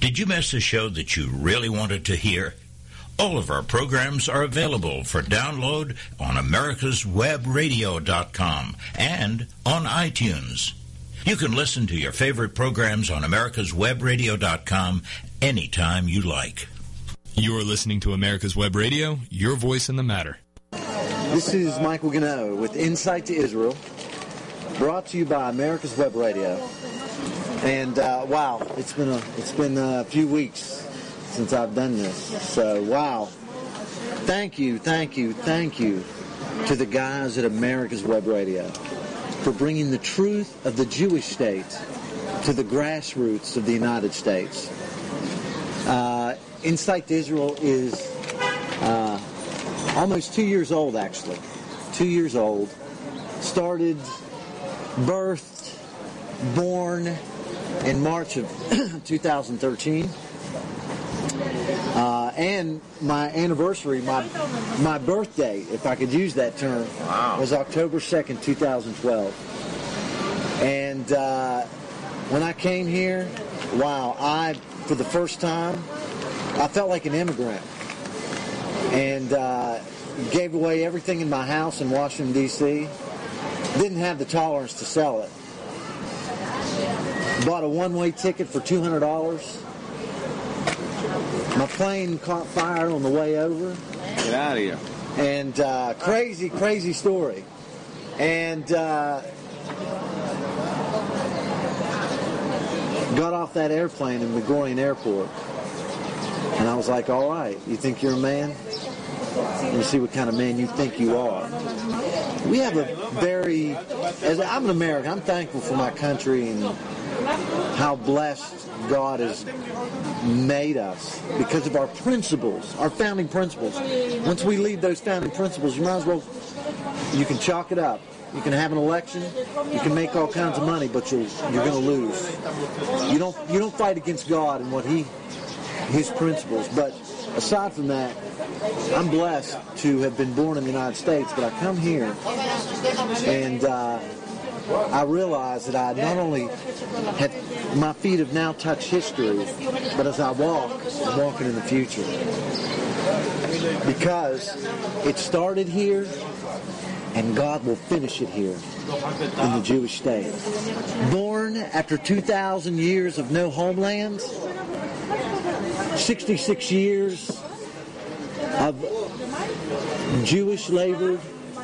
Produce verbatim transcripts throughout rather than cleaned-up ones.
Did you miss a show that you really wanted to hear? All of our programs are available for download on americas web radio dot com and on iTunes. You can listen to your favorite programs on americas web radio dot com anytime you like. You're listening to America's Web Radio, your voice in the matter. This is Michael Gano with Insight to Israel, brought to you by America's Web Radio. And uh, wow, it's been a it's been a few weeks since I've done this. So wow, thank you, thank you, thank you to the guys at America's Web Radio for bringing the truth of the Jewish state to the grassroots of the United States. Uh, Insight to Israel is uh, almost two years old, actually. Two years old. Started, birthed, born in March of two thousand thirteen. Uh, and my anniversary, my my birthday, if I could use that term, wow. was October second, two thousand twelve. And uh, when I came here, wow, I, for the first time, I felt like an immigrant. And uh, gave away everything in my house in Washington, D C Didn't have the tolerance to sell it. Bought a one-way ticket for two hundred dollars. My plane caught fire on the way over. Get out of here. And uh, crazy, crazy story. And uh, got off that airplane in Ben Gurion Airport. And I was like, all right, you think you're a man? Let me see what kind of man you think you are. We have a very, as I'm an American, I'm thankful for my country and how blessed God has made us because of our principles, our founding principles. Once we leave those founding principles, you might as well, you can chalk it up. You can have an election, you can make all kinds of money, but you're, you're going to lose. You don't, you don't fight against God and what He, His principles. But aside from that, I'm blessed to have been born in the United States, but I come here and uh, I realize that I not only have, my feet have now touched history, but as I walk, I'm walking in the future. Because it started here, and God will finish it here in the Jewish state. Born after two thousand years of no homeland, sixty-six years of Jewish labor,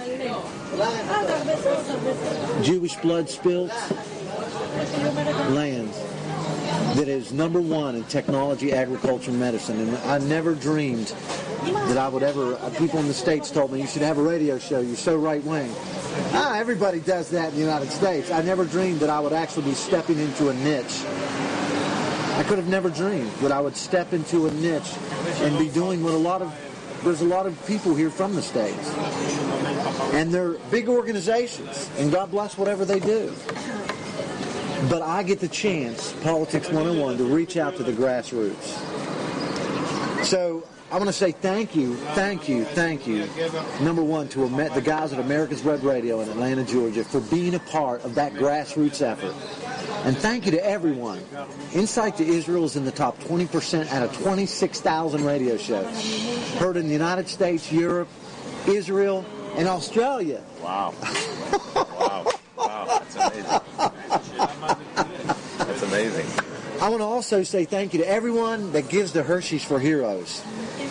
Jewish blood spilt land that is number one in technology, agriculture, and medicine. And I never dreamed that I would ever, uh, people in the States told me, you should have a radio show, you're so right-wing. Ah, everybody does that in the United States. I never dreamed that I would actually be stepping into a niche. I could have never dreamed that I would step into a niche and be doing what a lot of, there's a lot of people here from the States. And they're big organizations, and God bless whatever they do. But I get the chance, Politics one oh one, to reach out to the grassroots. So I want to say thank you, thank you, thank you, number one, to the guys at America's Web Radio in Atlanta, Georgia, for being a part of that grassroots effort. And thank you to everyone. Insight to Israel is in the top twenty percent out of twenty-six thousand radio shows. Heard in the United States, Europe, Israel, and Australia. Wow. Wow. Wow. That's amazing. That's amazing. I want to also say thank you to everyone that gives to Hershey's for Heroes.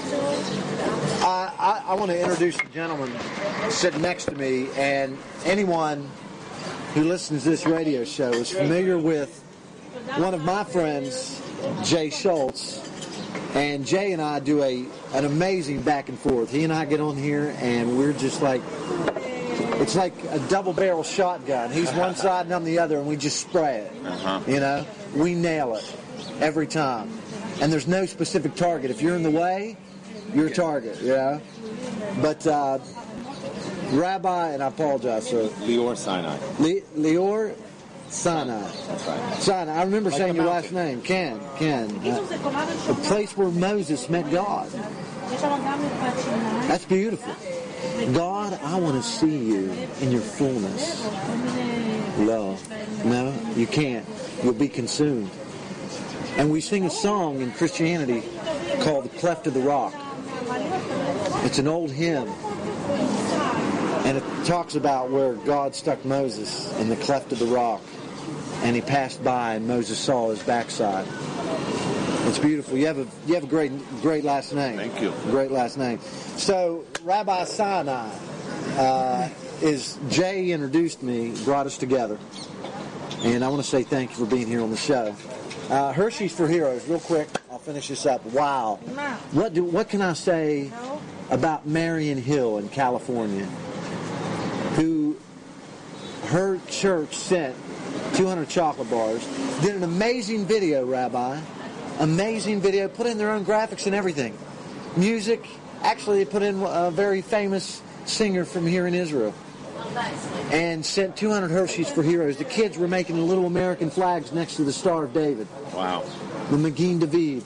I, I, I want to introduce the gentleman sitting next to me, and anyone who listens to this radio show is familiar with one of my friends, Jay Schultz. And Jay and I do a an amazing back and forth. He and I get on here, and we're just like, it's like a double-barrel shotgun. He's one side and I'm the other, and we just spray it. Uh-huh. You know, we nail it every time. And there's no specific target. If you're in the way, you're a target. You know. But uh, Rabbi, and I apologize, sir. Lior Sinai. Le- Lior Sinai. That's right. Sinai. I remember like saying your mountain. last name. Ken. Ken. Uh, the place where Moses met God. That's beautiful. God, I want to see you in your fullness. Love. No, you can't. You'll be consumed. And we sing a song in Christianity called The Cleft of the Rock. It's an old hymn. And it talks about where God stuck Moses in the cleft of the rock. And he passed by and Moses saw his backside. It's beautiful. You have a you have a great great last name. Thank you. Great last name. So Rabbi Sinai uh, is Jay introduced me, brought us together. And I want to say thank you for being here on the show. Uh, Hershey's for Heroes, real quick. I'll finish this up. Wow. What do what can I say about Marion Hill in California, who her church sent two hundred chocolate bars, did an amazing video, Rabbi. Amazing video, put in their own graphics and everything. Music, actually they put in a very famous singer from here in Israel. And sent two hundred Hershey's for Heroes. The kids were making the little American flags next to the Star of David. Wow. The Magin David.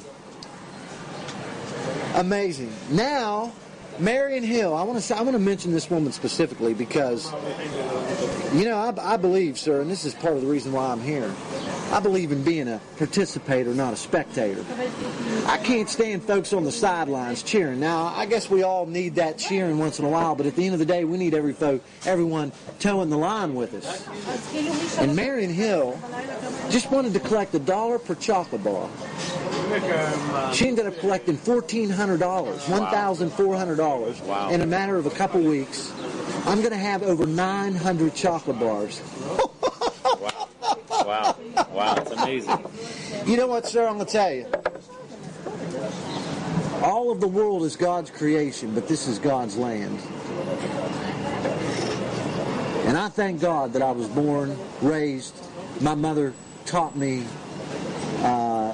Amazing. Now, Marion Hill. I want to say, I want to mention this woman specifically because, you know, I, I believe, sir, and this is part of the reason why I'm here. I believe in being a participator, not a spectator. I can't stand folks on the sidelines cheering. Now, I guess we all need that cheering once in a while, but at the end of the day, we need every folk, everyone toeing the line with us. And Marion Hill just wanted to collect a dollar per chocolate bar. She ended up collecting fourteen hundred dollars, one thousand four hundred dollars Wow. in a matter of a couple weeks. I'm going to have over nine hundred chocolate bars. Wow. Wow. Wow. It's amazing. You know what, sir? I'm going to tell you. All of the world is God's creation, but this is God's land. And I thank God that I was born, raised. My mother taught me, uh,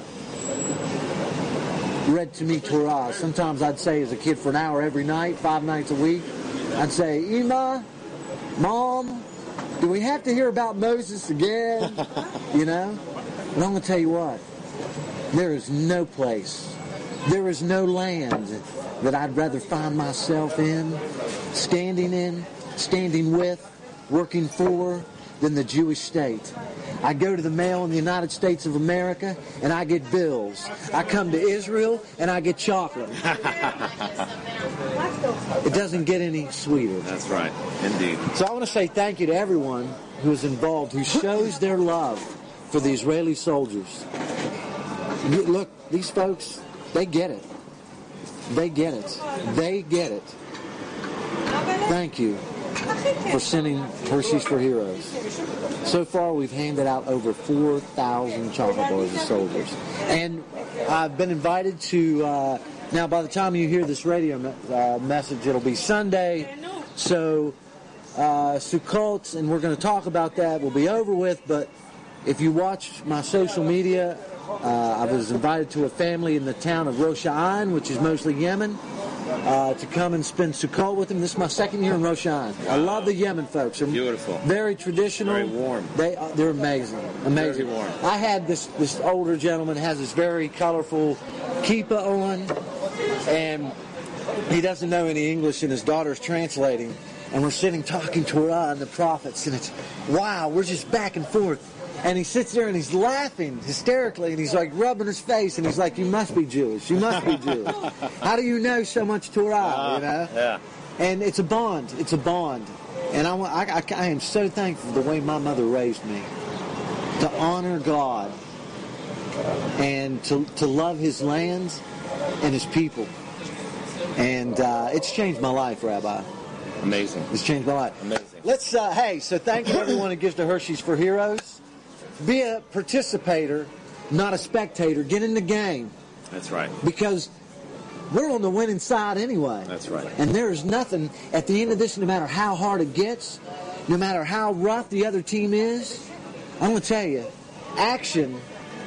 read to me Torah. Sometimes I'd say as a kid for an hour every night, five nights a week, I'd say, Ima, Mom, do we have to hear about Moses again? You know? And I'm going to tell you what. There is no place, there is no land that I'd rather find myself in, standing in, standing with, working for, than the Jewish state. I go to the mail in the United States of America and I get bills. I come to Israel and I get chocolate. It doesn't get any sweeter. That's right. Indeed. So I want to say thank you to everyone who is involved, who shows their love for the Israeli soldiers. Look, these folks, they get it. They get it. They get it. Thank you for sending Hershey's for Heroes. So far, we've handed out over four thousand chocolate bars to soldiers. And I've been invited to, uh, now by the time you hear this radio me- uh, message, it'll be Sunday. So uh, Sukkot, and we're going to talk about that, will be over with. But if you watch my social media, uh, I was invited to a family in the town of Rosh Hashanah, which is mostly Yemen. Uh, to come and spend Sukkot with them. This is my second year in Rosh Hashanah. I love the Yemen folks. They're Beautiful. Very traditional. Very warm. They uh, they're amazing. Amazing. Very warm. I had this this older gentleman has this very colorful kippah on, and he doesn't know any English, and his daughter's translating, and we're sitting talking Torah and the prophets, and it's wow. We're just back and forth. And he sits there and he's laughing hysterically, and he's like rubbing his face, and he's like, "You must be Jewish. You must be Jewish. How do you know so much Torah?" Uh, you know? Yeah. And it's a bond. It's a bond. And I, I, I, I am so thankful for the way my mother raised me, to honor God and to to love His lands and His people. And uh, it's changed my life, Rabbi. Amazing. It's changed my life. Amazing. Let's. Uh, hey, so thank you to everyone who gives to Hershey's for Heroes. Be a participator, not a spectator. Get in the game. That's right. Because we're on the winning side anyway. That's right. And there's nothing, at the end of this, no matter how hard it gets, no matter how rough the other team is, I'm going to tell you, action,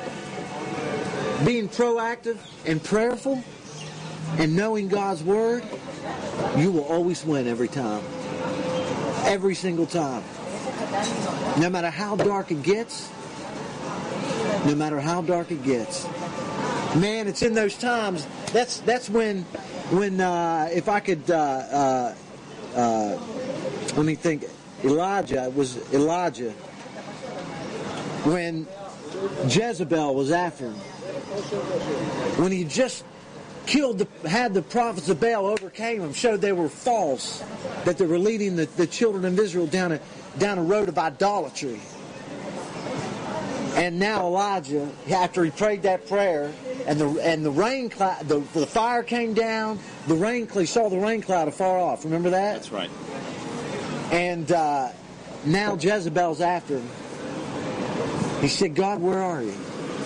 being proactive and prayerful, and knowing God's Word, you will always win every time. Every single time. No matter how dark it gets, no matter how dark it gets. Man, it's in those times, that's that's when, when uh, if I could, uh, uh, uh, let me think, Elijah, it was Elijah, when Jezebel was after him, when he just killed, the, had the prophets of Baal overcame them, showed they were false, that they were leading the, the children of Israel down a, down a road of idolatry. And now Elijah, after he prayed that prayer, and the and the rain cloud, the, the fire came down, the rain, he saw the rain cloud afar off. Remember that? That's right. And uh, now Jezebel's after him. He said, God, where are you?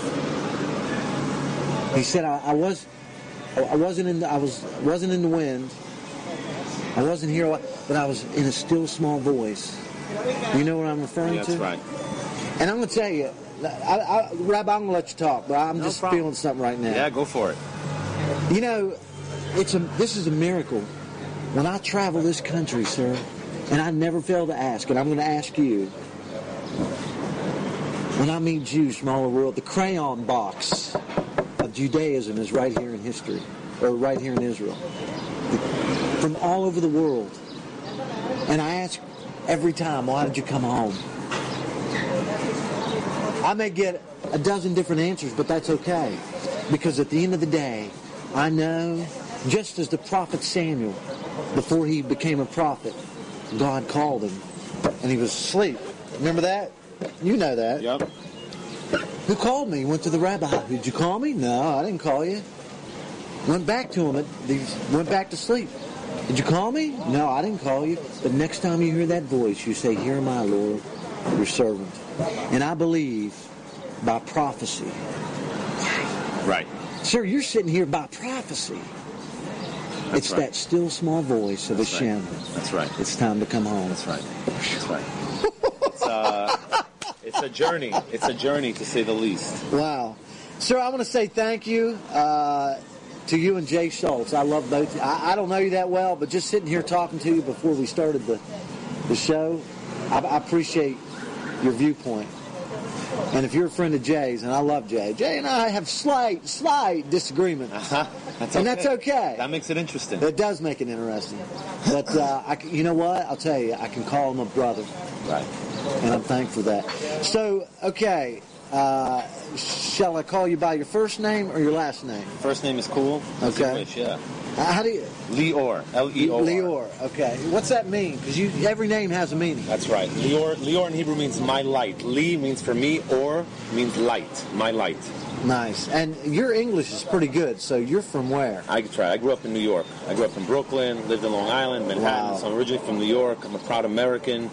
He said, I, I was, I wasn't in, the, I was, wasn't in the wind. I wasn't here, but I was in a still small voice. You know what I'm referring yeah, to? That's right. And I'm going to tell you, I, I, Rabbi, I'm going to let you talk, but I'm no just problem. feeling something right now. Yeah, go for it. You know, it's a, this is a miracle. When I travel this country, sir, and I never fail to ask, and I'm going to ask you, when I meet Jews from all over the world, the crayon box of Judaism is right here in history, or right here in Israel, from all over the world. And I ask every time, why did you come home? I may get a dozen different answers, but that's okay. Because at the end of the day, I know, just as the prophet Samuel, before he became a prophet, God called him, and he was asleep. Remember that? You know that. Yep. Who called me? Went to the rabbi. Did you call me? No, I didn't call you. Went back to him. He went back to sleep. Did you call me? No, I didn't call you. But next time you hear that voice, you say, here am I, Lord, your servant. And I believe by prophecy. Right. Sir, you're sitting here by prophecy. That's it's right. that still small voice of That's Hashem. Right. That's right. It's time to come home. That's right. That's right. It's, uh, it's a journey. It's a journey, to say the least. Wow. Sir, I want to say thank you uh, to you and Jay Schultz. I love both. I, I don't know you that well, but just sitting here talking to you before we started the, the show, I, I appreciate your viewpoint. And if you're a friend of Jay's, and I love Jay, Jay and I have slight, slight disagreements. Uh-huh. That's and okay. that's okay. That makes it interesting. It does make it interesting. But uh, I, you know what? I'll tell you, I can call him a brother. Right. And I'm thankful for that. So, okay, uh, shall I call you by your first name or your last name? First name is cool. As Okay. you wish, yeah. Uh, how do you? Leor. L E O R. Leor. Okay. What's that mean? Because you, every name has a meaning. That's right. Leor, Leor in Hebrew means my light. Le means for me, or means light. My light. Nice. And your English is pretty good. So you're from where? I could try. I grew up in New York. I grew up in Brooklyn, lived in Long Island, Manhattan. Wow. So I'm originally from New York. I'm a proud American.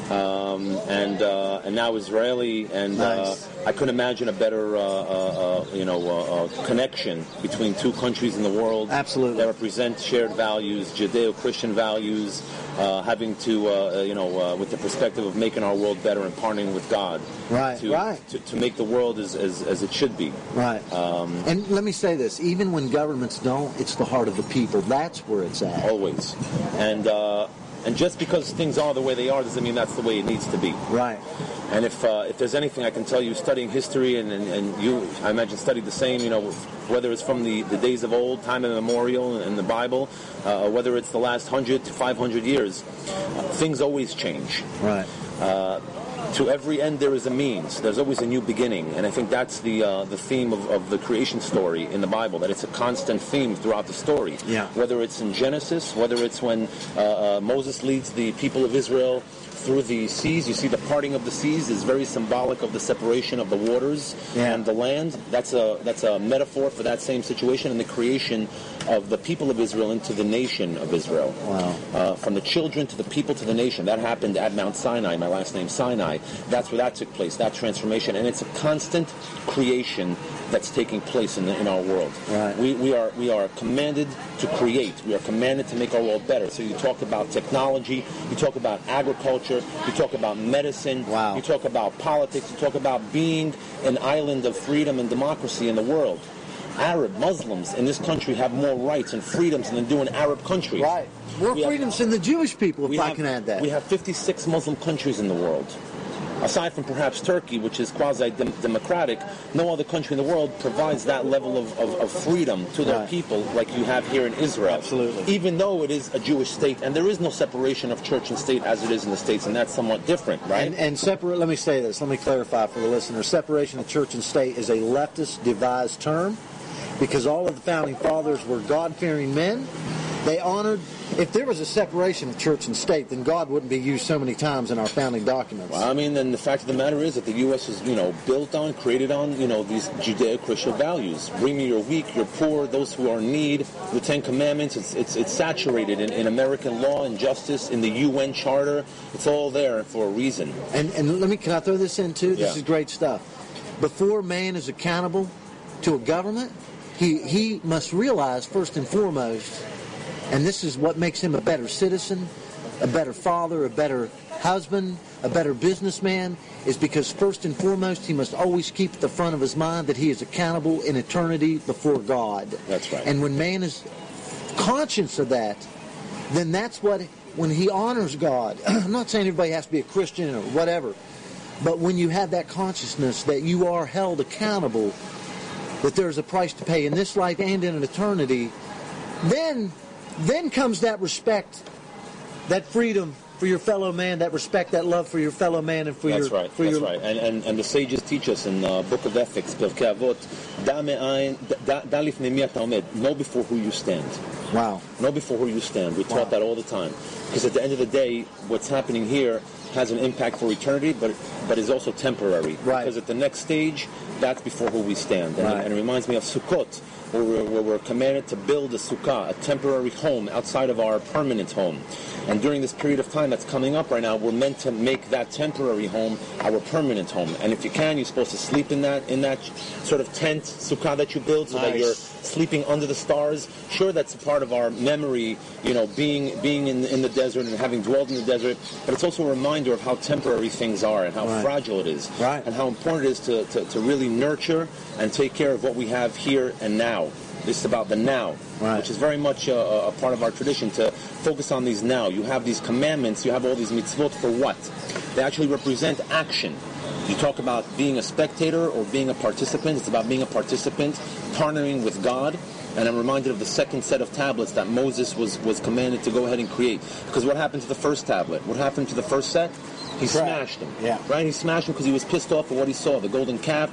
Um, and uh, and now Israeli, and Nice. uh, I couldn't imagine a better, uh, uh, uh, you know, uh, uh, connection between two countries in the world. Absolutely. That represent shared values, Judeo-Christian values, uh, having to, uh, you know, uh, with the perspective of making our world better and partnering with God. Right, To, right. To, to make the world as, as, as it should be. Right. Um, and let me say this. Even when governments don't, it's the heart of the people. That's where it's at. always. And... Uh, And just because things are the way they are doesn't mean that's the way it needs to be. Right. And if uh, if there's anything I can tell you, studying history, and, and, and you, I imagine, studied the same, you know, whether it's from the, the days of old, time immemorial in the Bible, uh, or whether it's the last one hundred to five hundred years, uh, things always change. Right. Uh, to every end there is a means. There's always a new beginning, and I think that's the uh, the theme of, of the creation story in the Bible. That it's a constant theme throughout the story. Yeah. Whether it's in Genesis, whether it's when uh, uh, Moses leads the people of Israel through the seas. You see the parting of the seas is very symbolic of the separation of the waters Yeah. and the land. That's a that's a metaphor for that same situation and the creation of the people of Israel into the nation of Israel. Wow. Uh, from the children to the people to the nation. That happened at Mount Sinai. My last name Sinai. That's where that took place. That transformation, and it's a constant creation that's taking place in the, in our world. Right. We we are we are commanded to create. We are commanded to make our world better. So you talk about technology. You talk about agriculture. You talk about medicine. Wow. You talk about politics. You talk about being an island of freedom and democracy in the world. Arab Muslims in this country have more rights and freedoms than do in Arab countries. Right. More We have- freedoms than the Jewish people, if we I have, can add that. We have fifty-six Muslim countries in the world. Aside from perhaps Turkey, which is quasi-democratic, no other country in the world provides that level of, of, of freedom to their right. people like you have here in Israel. Absolutely. Even though it is a Jewish state, and there is no separation of church and state as it is in the States, and that's somewhat different, right? And, and separate. Let me say this. Let me clarify for the listener. Separation of church and state is a leftist devised term because all of the founding fathers were God-fearing men. They honored, if there was a separation of church and state, then God wouldn't be used so many times in our founding documents. Well, I mean, then the fact of the matter is that the U S is, you know, built on, created on, you know, these Judeo-Christian values. Bring me your weak, your poor, those who are in need. The Ten Commandments, it's it's, it's saturated in, in American law and justice, in the U N Charter. It's all there for a reason. And, and let me, can I throw this in too? This Yeah. is great stuff. Before man is accountable to a government, he, he must realize first and foremost, and this is what makes him a better citizen, a better father, a better husband, a better businessman, is because first and foremost he must always keep at the front of his mind that he is accountable in eternity before God. That's right. And when man is conscious of that, then that's what, when he honors God, I'm not saying everybody has to be a Christian or whatever, but when you have that consciousness that you are held accountable, that there's a price to pay in this life and in an eternity, then then comes that respect, that freedom for your fellow man, that respect, that love for your fellow man, and for That's your right. for That's your right. And, and and the sages teach us in the Book of Ethics, Pirkei Avot, da me'ayin, da da lifnei mi ata omed. Know before who you stand. wow. Know before who you stand. We Wow. taught that all the time. Because at the end of the day, what's happening here has an impact for eternity, but but is also temporary. Right. Because at the next stage, that's before who we stand. And, Right. it, and it reminds me of Sukkot, where we're, where we're commanded to build a sukkah, a temporary home outside of our permanent home. And during this period of time that's coming up right now, we're meant to make that temporary home our permanent home. And if you can, you're supposed to sleep in that in that sort of tent sukkah that you build, so that Nice. you're sleeping under the stars. Sure, that's a part of our memory, you know, being being in in the desert and having dwelled in the desert. But it's also a reminder of how temporary things are and how Right. fragile it is, Right. and how important it is to, to, to really nurture and take care of what we have here and now. This is about the now, Right. which is very much a, a part of our tradition, to focus on these now. You have these commandments, you have all these mitzvot for what? They actually represent action. You talk about being a spectator or being a participant. It's about being a participant, partnering with God. And I'm reminded of the second set of tablets that Moses was, was commanded to go ahead and create. Because what happened to the first tablet? What happened to the first set? He Correct. smashed them. Yeah. Right? He smashed them because he was pissed off at what he saw, the golden calf.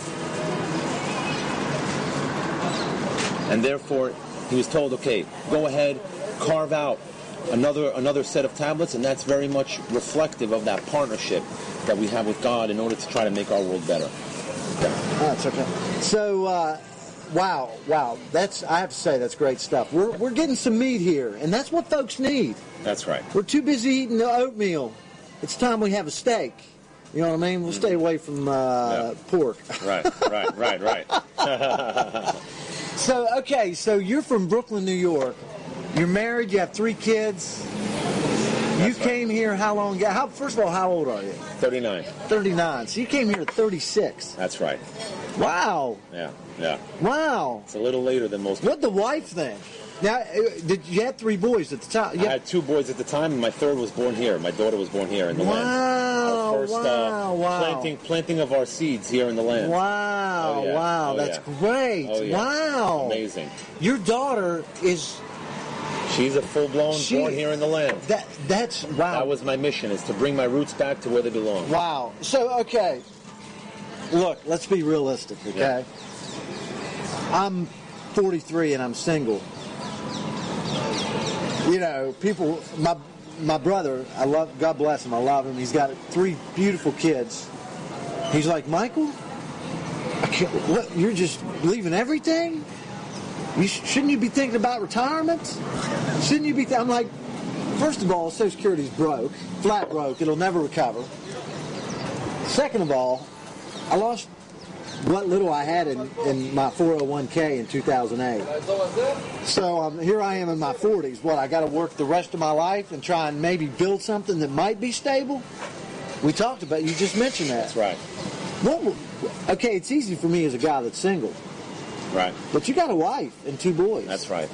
And therefore, he was told, okay, go ahead, carve out another another set of tablets, and that's very much reflective of that partnership that we have with God in order to try to make our world better. Oh, that's okay. So, uh, wow, wow. That's, I have to say, that's great stuff. We're we're getting some meat here, and that's what folks need. That's right. We're too busy eating the oatmeal. It's time we have a steak. You know what I mean? We'll stay away from uh, Yeah. pork. Right, right, right, right. So, okay, so you're from Brooklyn, New York. You're married. You have three kids. You right. came here how long ago? How, first of all, how old are you? thirty-nine. thirty-nine. So you came here at thirty-six. That's right. Wow. Yeah, yeah. Wow. It's a little later than most people. What'd the wife think? Now, uh, did you had three boys at the time? I had two boys at the time, and my third was born here. My daughter was born here in the Wow, land. Our first wow, uh, wow. planting planting of our seeds here in the land. Wow, Oh, yeah. wow, Oh, that's yeah. great. Oh, yeah. Wow. Amazing. Your daughter is, She's a full-blown She- born here in the land. that. that's, wow. That was my mission, is to bring my roots back to where they belong. Wow. So, okay. Look, let's be realistic, okay? I'm forty-three and I'm single. You know, people, my my brother, I love, God bless him, I love him. He's got three beautiful kids. He's like, Michael, I can't, what, you're just leaving everything? You sh- shouldn't you be thinking about retirement? Shouldn't you be? Th-? I'm like, first of all, Social Security's broke, flat broke. It'll never recover. Second of all, I lost what little I had in, in my four oh one k in two thousand eight. So um, here I am in my forties. What, I got to work the rest of my life and try and maybe build something that might be stable? We talked about, you just mentioned that. That's right. Well, okay, it's easy for me as a guy that's single. Right. But you got a wife and two boys. That's right.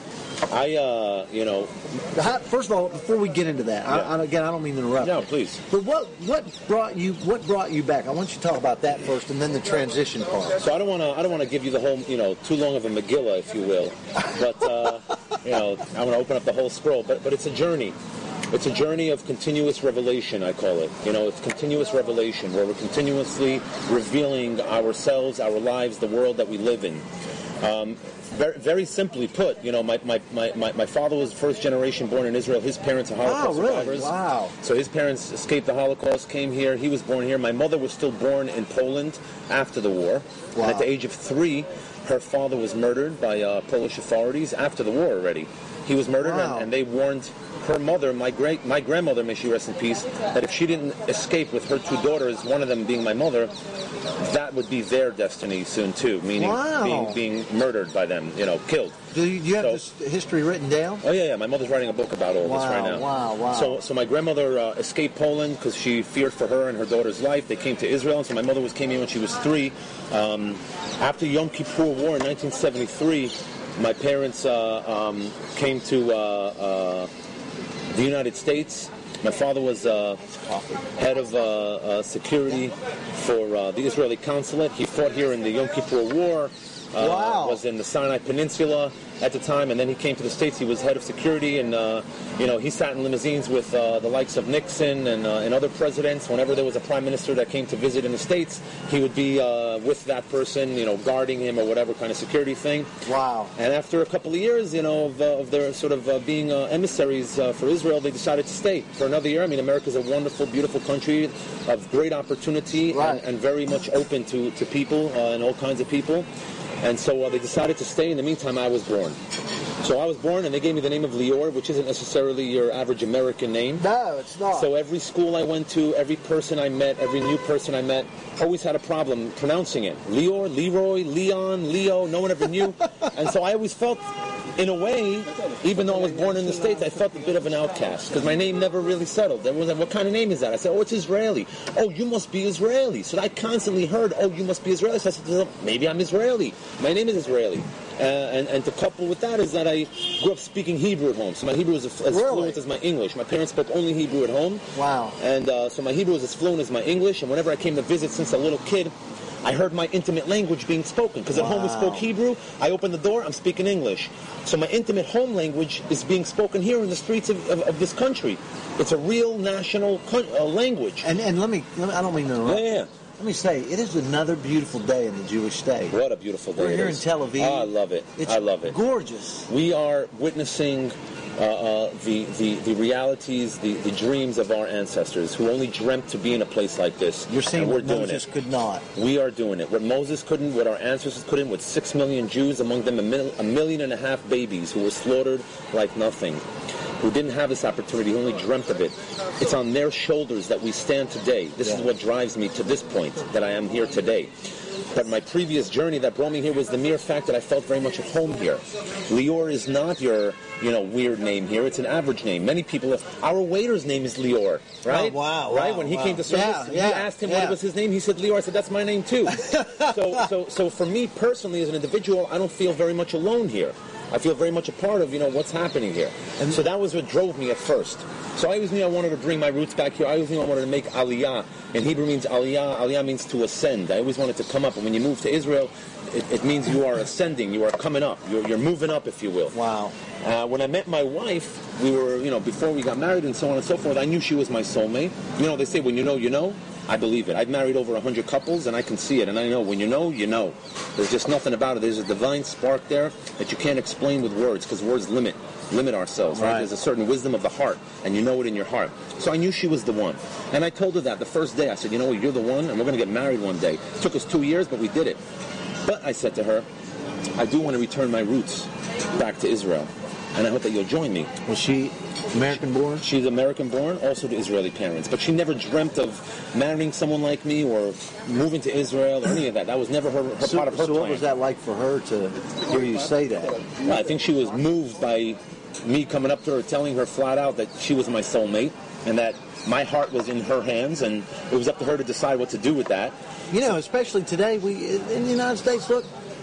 I, uh, you know... How, first of all, before we get into that, Yeah. I, I, again, I don't mean to interrupt. No, you. please. But what what brought you what brought you back? I want you to talk about that first, and then the transition part. So I don't want to I don't want to give you the whole, you know, too long of a Megillah, if you will. But, uh, you know, I want to open up the whole scroll. But, but it's a journey. It's a journey of continuous revelation, I call it. You know, it's continuous revelation, where we're continuously revealing ourselves, our lives, the world that we live in. Um, very, very simply put, you know, my, my, my, my, my father was first generation born in Israel. His parents are Holocaust Oh, really? survivors. Wow. So his parents escaped the Holocaust, came here. He was born here. My mother was still born in Poland after the war. Wow. And at the age of three, her father was murdered by uh, Polish authorities after the war already. He was murdered, Wow. and, and they warned her mother, my great, my grandmother, may she rest in peace, that if she didn't escape with her two daughters, one of them being my mother, that would be their destiny soon too, meaning Wow. being being murdered by them, you know, killed. Do you, do you have So- this history written down? Oh yeah, yeah. My mother's writing a book about all this Wow, right now. wow, wow. So, so my grandmother uh, escaped Poland because she feared for her and her daughter's life. They came to Israel, and so my mother was came here when she was three. Um, after Yom Kippur War in nineteen seventy-three, my parents uh, um, came to uh, uh, the United States. My father was uh, head of uh, uh, security for uh, the Israeli consulate. He fought here in the Yom Kippur War. Uh, Wow. Was in the Sinai Peninsula at the time, and then he came to the States. He was head of security, and uh, you know, he sat in limousines with uh, the likes of Nixon and, uh, and other presidents. Whenever there was a prime minister that came to visit in the States, he would be uh, with that person, you know, guarding him or whatever kind of security thing. Wow. And after a couple of years, you know, of, uh, of their sort of uh, being uh, emissaries uh, for Israel, they decided to stay for another year. I mean, America's a wonderful, beautiful country of great opportunity Right. and, and very much open to, to people uh, and all kinds of people. And so uh, they decided to stay. In the meantime, I was born. So I was born, and they gave me the name of Lior, which isn't necessarily your average American name. No, it's not. So every school I went to, every person I met, every new person I met, always had a problem pronouncing it. Lior, Leroy, Leon, Leo, no one ever knew. And so I always felt, in a way, even though I was born in the States, I felt a bit of an outcast, because my name never really settled. Everyone was like, what kind of name is that? I said, oh, it's Israeli. Oh, you must be Israeli. So I constantly heard, oh, you must be Israeli. So I said, maybe I'm Israeli. My name is Israeli. Uh, and, and to couple with that is that I grew up speaking Hebrew at home. So my Hebrew is as Really? fluent as my English. My parents spoke only Hebrew at home. Wow. And uh, so my Hebrew is as fluent as my English. And whenever I came to visit since a little kid, I heard my intimate language being spoken. Because at home we Wow. spoke Hebrew. I opened the door, I'm speaking English. So my intimate home language is being spoken here in the streets of, of, of this country. It's a real national co- uh, language. And and let me, let me I don't mean to Yeah, interrupt. yeah. Let me say, it is another beautiful day in the Jewish state. What a beautiful day We're it here in is. Tel Aviv. Oh, I love it. It's I love it. gorgeous. We are witnessing uh, uh, the, the, the realities, the, the dreams of our ancestors who only dreamt to be in a place like this. You're saying and we're what doing Moses it. could not. We are doing it. What Moses couldn't, what our ancestors couldn't, with six million Jews, among them a, mil- a million and a half babies who were slaughtered like nothing, who didn't have this opportunity, who only dreamt of it. It's on their shoulders that we stand today. This Yeah. is what drives me to this point, that I am here today. But my previous journey that brought me here was the mere fact that I felt very much at home here. Lior is not your, you know, weird name here. It's an average name. Many people, our waiter's name is Lior, right? Oh, wow, Right? wow, when he wow. came to service, Yeah, you yeah, asked him yeah. what was his name. He said Lior. I said, that's my name too. so, so, so for me personally, as an individual, I don't feel very much alone here. I feel very much a part of, you know, what's happening here. And so that was what drove me at first. So I always knew I wanted to bring my roots back here. I always knew I wanted to make aliyah. In Hebrew means aliyah. Aliyah means to ascend. I always wanted to come up. And when you move to Israel, it, it means you are ascending. You are coming up. You're, you're moving up, if you will. Wow. Uh, when I met my wife, we were, you know, before we got married and so on and so forth, I knew she was my soulmate. You know, they say when you know, you know. I believe it. I've married over one hundred couples, and I can see it. And I know when you know, you know. There's just nothing about it. There's a divine spark there that you can't explain with words, because words limit limit ourselves, right? Right. There's a certain wisdom of the heart, and you know it in your heart. So I knew she was the one. And I told her that the first day. I said, you know what, you're the one, and we're going to get married one day. It took us two years, but we did it. But I said to her, I do want to return my roots back to Israel, and I hope that you'll join me. Was she American born? She's American born, also to Israeli parents. But she never dreamt of marrying someone like me or moving to Israel or any of that. That was never her, her So, part of her so plan. what was that like for her to hear you say that? Well, I think she was moved by me coming up to her, telling her flat out that she was my soulmate and that my heart was in her hands, and it was up to her to decide what to do with that. You know, especially today, we in the United States, look,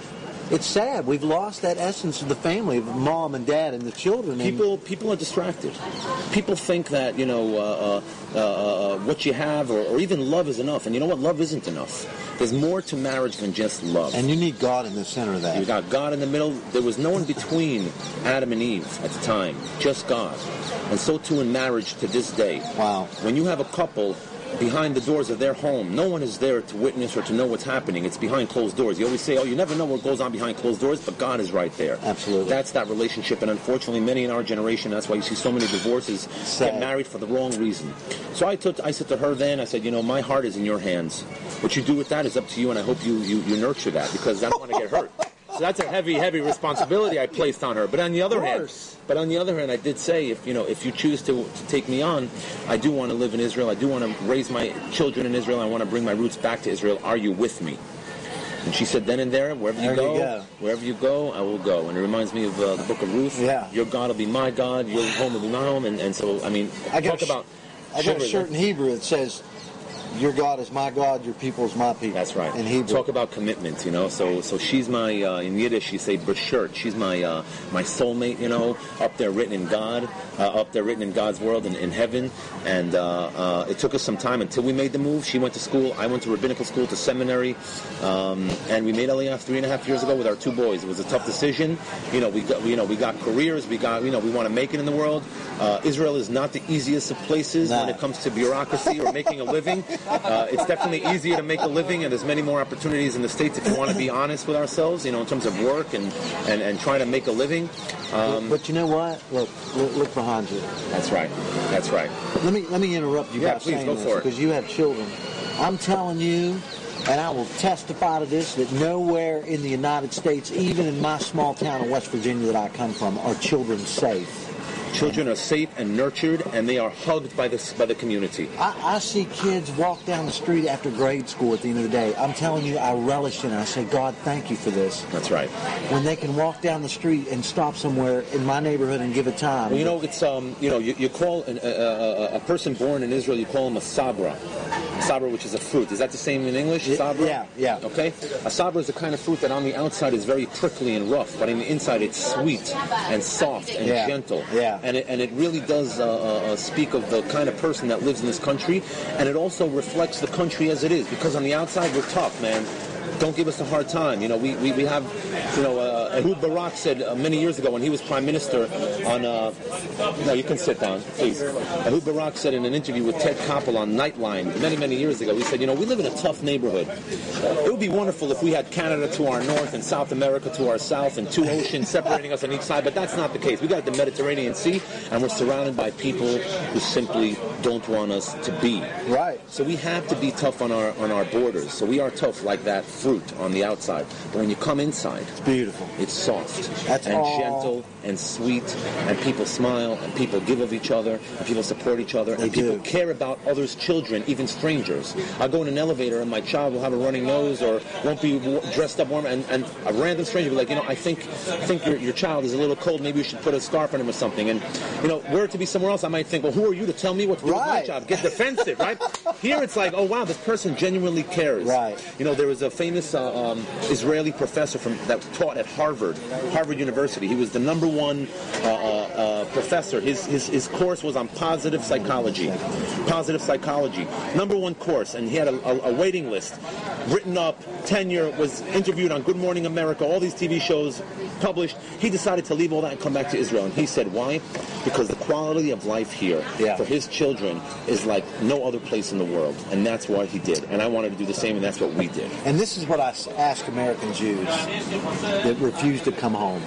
it's sad. We've lost that essence of the family, of mom and dad and the children. People people are distracted. People think that, you know, uh, uh, uh, what you have or, or even love is enough. And you know what? Love isn't enough. There's more to marriage than just love. And you need God in the center of that. You got God in the middle. There was no one between Adam and Eve at the time, just God. And so too in marriage to this day. Wow. When you have a couple behind the doors of their home, no one is there to witness or to know what's happening. It's behind closed doors. You always say, oh, you never know what goes on behind closed doors, but God is right there. Absolutely. That's that relationship, and unfortunately many in our generation, that's why you see so many divorces, Sad. get married for the wrong reason. So I took, I said to her then, I said, you know, my heart is in your hands. What you do with that is up to you, and I hope you, you, you nurture that, because I don't want to get hurt. So that's a heavy, heavy responsibility I placed on her. But on the other hand, but on the other hand, I did say, if you know, if you choose to, to take me on, I do want to live in Israel. I do want to raise my children in Israel. I want to bring my roots back to Israel. Are you with me? And she said, then and there, wherever you, there go, you go, wherever you go, I will go. And it reminds me of uh, the Book of Ruth. Yeah. Your God will be my God. Your home will be my home. And, and so, I mean, I got talk a, about. I got a shirt in Hebrew that says, your God is my God, your people is my people. That's right. In Hebrew. Talk about commitment, you know. So, so she's my uh, in Yiddish you say b'shert. She's my uh, my soulmate, you know, up there written in God, uh, up there written in God's world and in heaven. And uh, uh, it took us some time until we made the move. She went to school, I went to rabbinical school, to seminary, um, and we made Aliyah three and a half years ago with our two boys. It was a tough decision. You know, we got you know we got careers, we got you know we want to make it in the world. Uh, Israel is not the easiest of places nah. when it comes to bureaucracy or making a living. Uh, it's definitely easier to make a living, and there's many more opportunities in the States if you want to be honest with ourselves, you know, in terms of work and, and, and trying to make a living. Um, but, but you know what? Look, look, look behind you. That's right. That's right. Let me let me interrupt you yeah, by please, saying go this, for it. because you have children. I'm telling you, and I will testify to this, that nowhere in the United States, even in my small town of West Virginia that I come from, are children safe. Children are safe and nurtured, and they are hugged by the by the community. I, I see kids walk down the street after grade school at the end of the day. I'm telling you, I relish in it. I say, God, thank you for this. That's right. When they can walk down the street and stop somewhere in my neighborhood and give it time. Well, you know, it's um, you know, you, you call an, a, a, a person born in Israel, you call him a sabra. A sabra, which is a fruit. Is that the same in English? Sabra? Yeah, yeah. Okay. A sabra is the kind of fruit that on the outside is very prickly and rough, but on the inside it's sweet and soft and yeah. gentle. Yeah. And it and it really does uh, uh, speak of the kind of person that lives in this country, and it also reflects the country as it is, because on the outside we're tough, man. Don't give us a hard time. You know, we, we, we have, you know, uh, Ehud Barak said uh, many years ago when he was prime minister on, uh, no, you can sit down, please. Ehud Barak said in an interview with Ted Koppel on Nightline many, many years ago, he said, you know, we live in a tough neighborhood. It would be wonderful if we had Canada to our north and South America to our south and two oceans separating us on each side, but that's not the case. We got the Mediterranean Sea, and we're surrounded by people who simply don't want us to be. Right. So we have to be tough on our on our borders. So we are tough like that fruit on the outside, but when you come inside, it's beautiful. It's soft That's and all. gentle and sweet, and people smile, and people give of each other, and people support each other, They and people do. care about others' children, even strangers. I'll go in an elevator and my child will have a running nose or won't be w- dressed up warm, and, and a random stranger will be like, you know, I think I think your, your child is a little cold, maybe you should put a scarf on him or something. And, you know, were it to be somewhere else, I might think, well, who are you to tell me what to do with my Right. child? Get defensive, right? Here it's like, oh, wow, this person genuinely cares. Right. You know, there was a famous uh, um, Israeli professor from that taught at Harvard, Harvard University. He was the number one uh, uh, uh, professor. His, his his course was on positive psychology. Positive psychology. Number one course, and he had a, a, a waiting list. Written up, tenure, was interviewed on Good Morning America, all these T V shows published. He decided to leave all that and come back to Israel. And he said, why? Because the quality of life here Yeah. for his children is like no other place in the world. And that's why he did. And I wanted to do the same, and that's what we did. And this is what I s- ask American Jews that refuse to come home.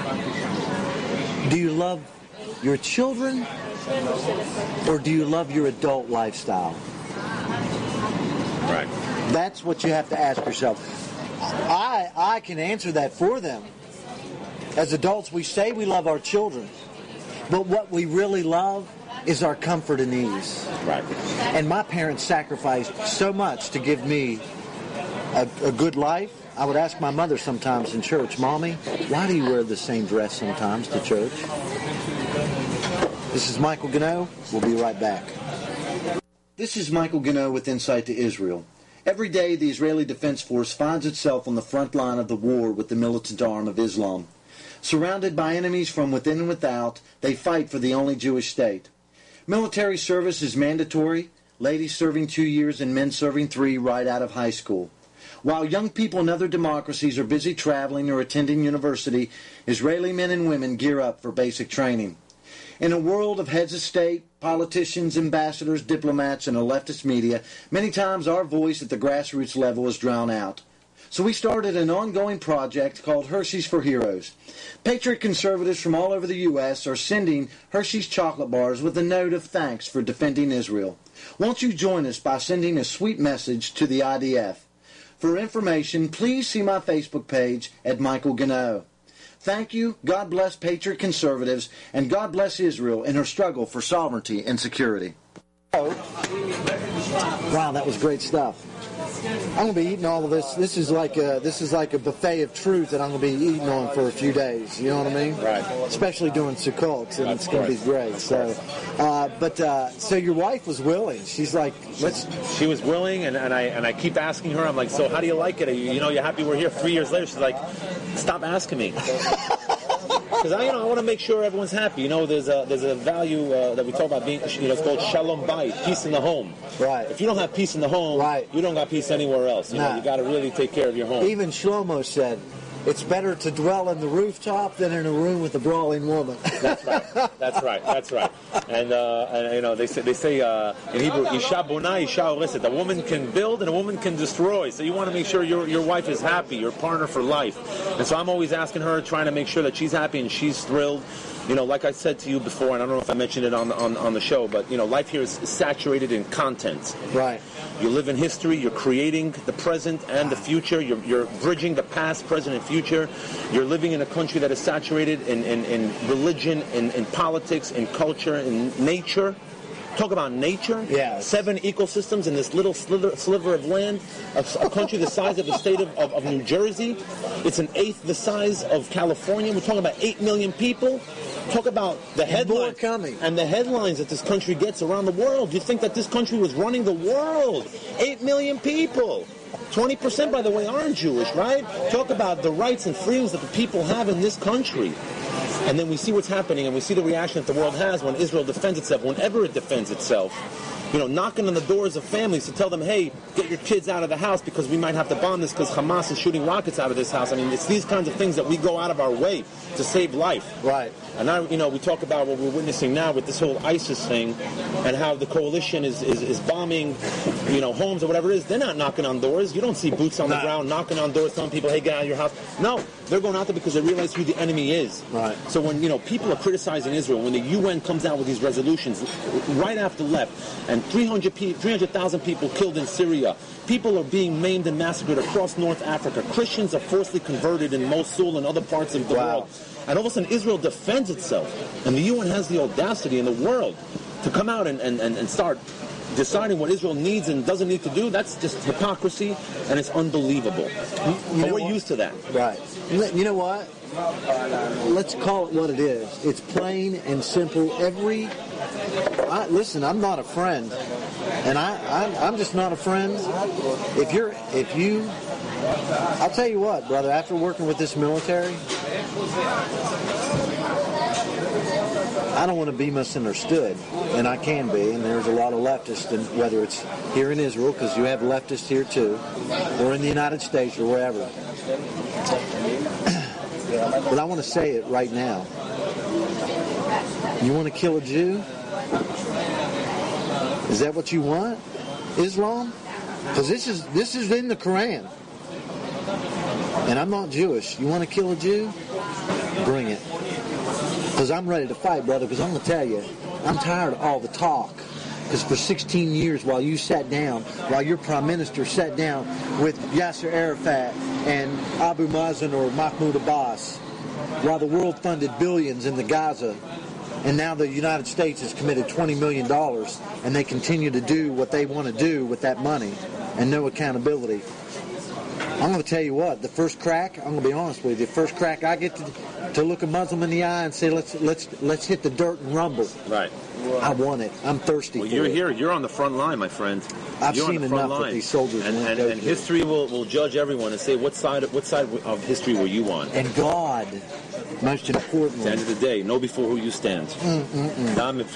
Do you love your children, or do you love your adult lifestyle? Right. That's what you have to ask yourself. I I can answer that for them. As adults, we say we love our children, but what we really love is our comfort and ease. Right. And my parents sacrificed so much to give me a, a good life. I would ask my mother sometimes in church, Mommy, why do you wear the same dress sometimes to church? This is Michael Gano. We'll be right back. This is Michael Gano with Insight to Israel. Every day, the Israeli Defense Force finds itself on the front line of the war with the militant arm of Islam. Surrounded by enemies from within and without, they fight for the only Jewish state. Military service is mandatory, ladies serving two years and men serving three right out of high school. While young people in other democracies are busy traveling or attending university, Israeli men and women gear up for basic training. In a world of heads of state, politicians, ambassadors, diplomats, and a leftist media, many times our voice at the grassroots level is drowned out. So we started an ongoing project called Hershey's for Heroes. Patriot conservatives from all over the U S are sending Hershey's chocolate bars with a note of thanks for defending Israel. Won't you join us by sending a sweet message to the I D F? For information, please see my Facebook page at Michael Gano. Thank you, God bless Patriot conservatives, and God bless Israel in her struggle for sovereignty and security. Wow, that was great stuff. I'm gonna be eating all of this. This is like a this is like a buffet of truth that I'm gonna be eating on for a few days. You know what I mean? Right. Especially doing Sukkot, and it's gonna be great. So, uh, but uh, so your wife was willing. She's like, let's. She was willing, and, and I and I keep asking her. I'm like, so how do you like it? Are you, you know, you're happy we're here? Three years later, she's like, stop asking me. Because I, you know, I want to make sure everyone's happy. You know, there's a there's a value uh, that we talk about being, you know, it's called shalom bayit, peace in the home. Right. If you don't have peace in the home, right. you don't got peace anywhere else. You nah. know, you got to really take care of your home. Even Shlomo said, it's better to dwell in the rooftop than in a room with a brawling woman. That's right. That's right. That's right. And, uh, and you know, they say they say uh, in Hebrew, Isha bona, Isha oreset. A woman can build and a woman can destroy. So you want to make sure your your wife is happy, your partner for life. And so I'm always asking her, trying to make sure that she's happy and she's thrilled. You know, like I said to you before, and I don't know if I mentioned it on on, on the show, but you know, life here is saturated in content. Right. You live in history. You're creating the present and the future. You're, you're bridging the past, present, and future. You're living in a country that is saturated in, in, in religion, in, in politics, in culture, in nature. Talk about nature. Yes. Seven ecosystems in this little sliver, sliver of land, a, a country the size of the state of, of, of New Jersey. It's an eighth the size of California. We're talking about eight million people. Talk about the headlines and the headlines that this country gets around the world. You think that this country was running the world? Eight million people. twenty percent, by the way, aren't Jewish, right? Talk about the rights and freedoms that the people have in this country. And then we see what's happening, and we see the reaction that the world has when Israel defends itself, whenever it defends itself. You know, knocking on the doors of families to tell them, hey, get your kids out of the house because we might have to bomb this because Hamas is shooting rockets out of this house. I mean, it's these kinds of things that we go out of our way to save life. Right. And now, you know, we talk about what we're witnessing now with this whole ISIS thing and how the coalition is, is, is bombing, you know, homes or whatever it is. They're not knocking on doors. You don't see boots on the nah. ground knocking on doors telling people, hey, get out of your house. No, they're going out there because they realize who the enemy is. Right. So when, you know, people are criticizing Israel, when the U N comes out with these resolutions right after left, and three hundred thousand people killed in Syria, people are being maimed and massacred across North Africa, Christians are forcibly converted in Mosul and other parts of the wow. world, and all of a sudden Israel defends itself, and the U N has the audacity in the world to come out and, and, and start deciding what Israel needs and doesn't need to do. That's just hypocrisy, and it's unbelievable. You but know we're what? used to that. Right. You know what? Let's call it what it is. It's plain and simple. Every I, listen, I'm not a friend, and I, I I'm just not a friend. If you're, if you, I'll tell you what, brother. After working with this military, I don't want to be misunderstood, and I can be, and there's a lot of leftists, and whether it's here in Israel, because you have leftists here too, or in the United States, or wherever. But I want to say it right now. You want to kill a Jew? Is that what you want? Islam? Because this is this is in the Quran. And I'm not Jewish. You want to kill a Jew? Bring it. Because I'm ready to fight, brother. Because I'm going to tell you, I'm tired of all the talk. Because for sixteen years, while you sat down, while your prime minister sat down with Yasser Arafat and Abu Mazen or Mahmoud Abbas, while the world funded billions into Gaza, and now the United States has committed twenty million dollars, and they continue to do what they want to do with that money, and no accountability. I'm going to tell you what, the first crack, I'm going to be honest with you, the first crack I get to, to look a Muslim in the eye and say, let's let's let's hit the dirt and rumble. Right. I want it. I'm thirsty well, for you're it. here. You're on the front line, my friend. I've you're seen on the front enough line. of these soldiers. And, and, and history will, will judge everyone and say, what side what side of history were you on? And God, most importantly. At the end of the day, know before who you stand. Mm-mm-mm.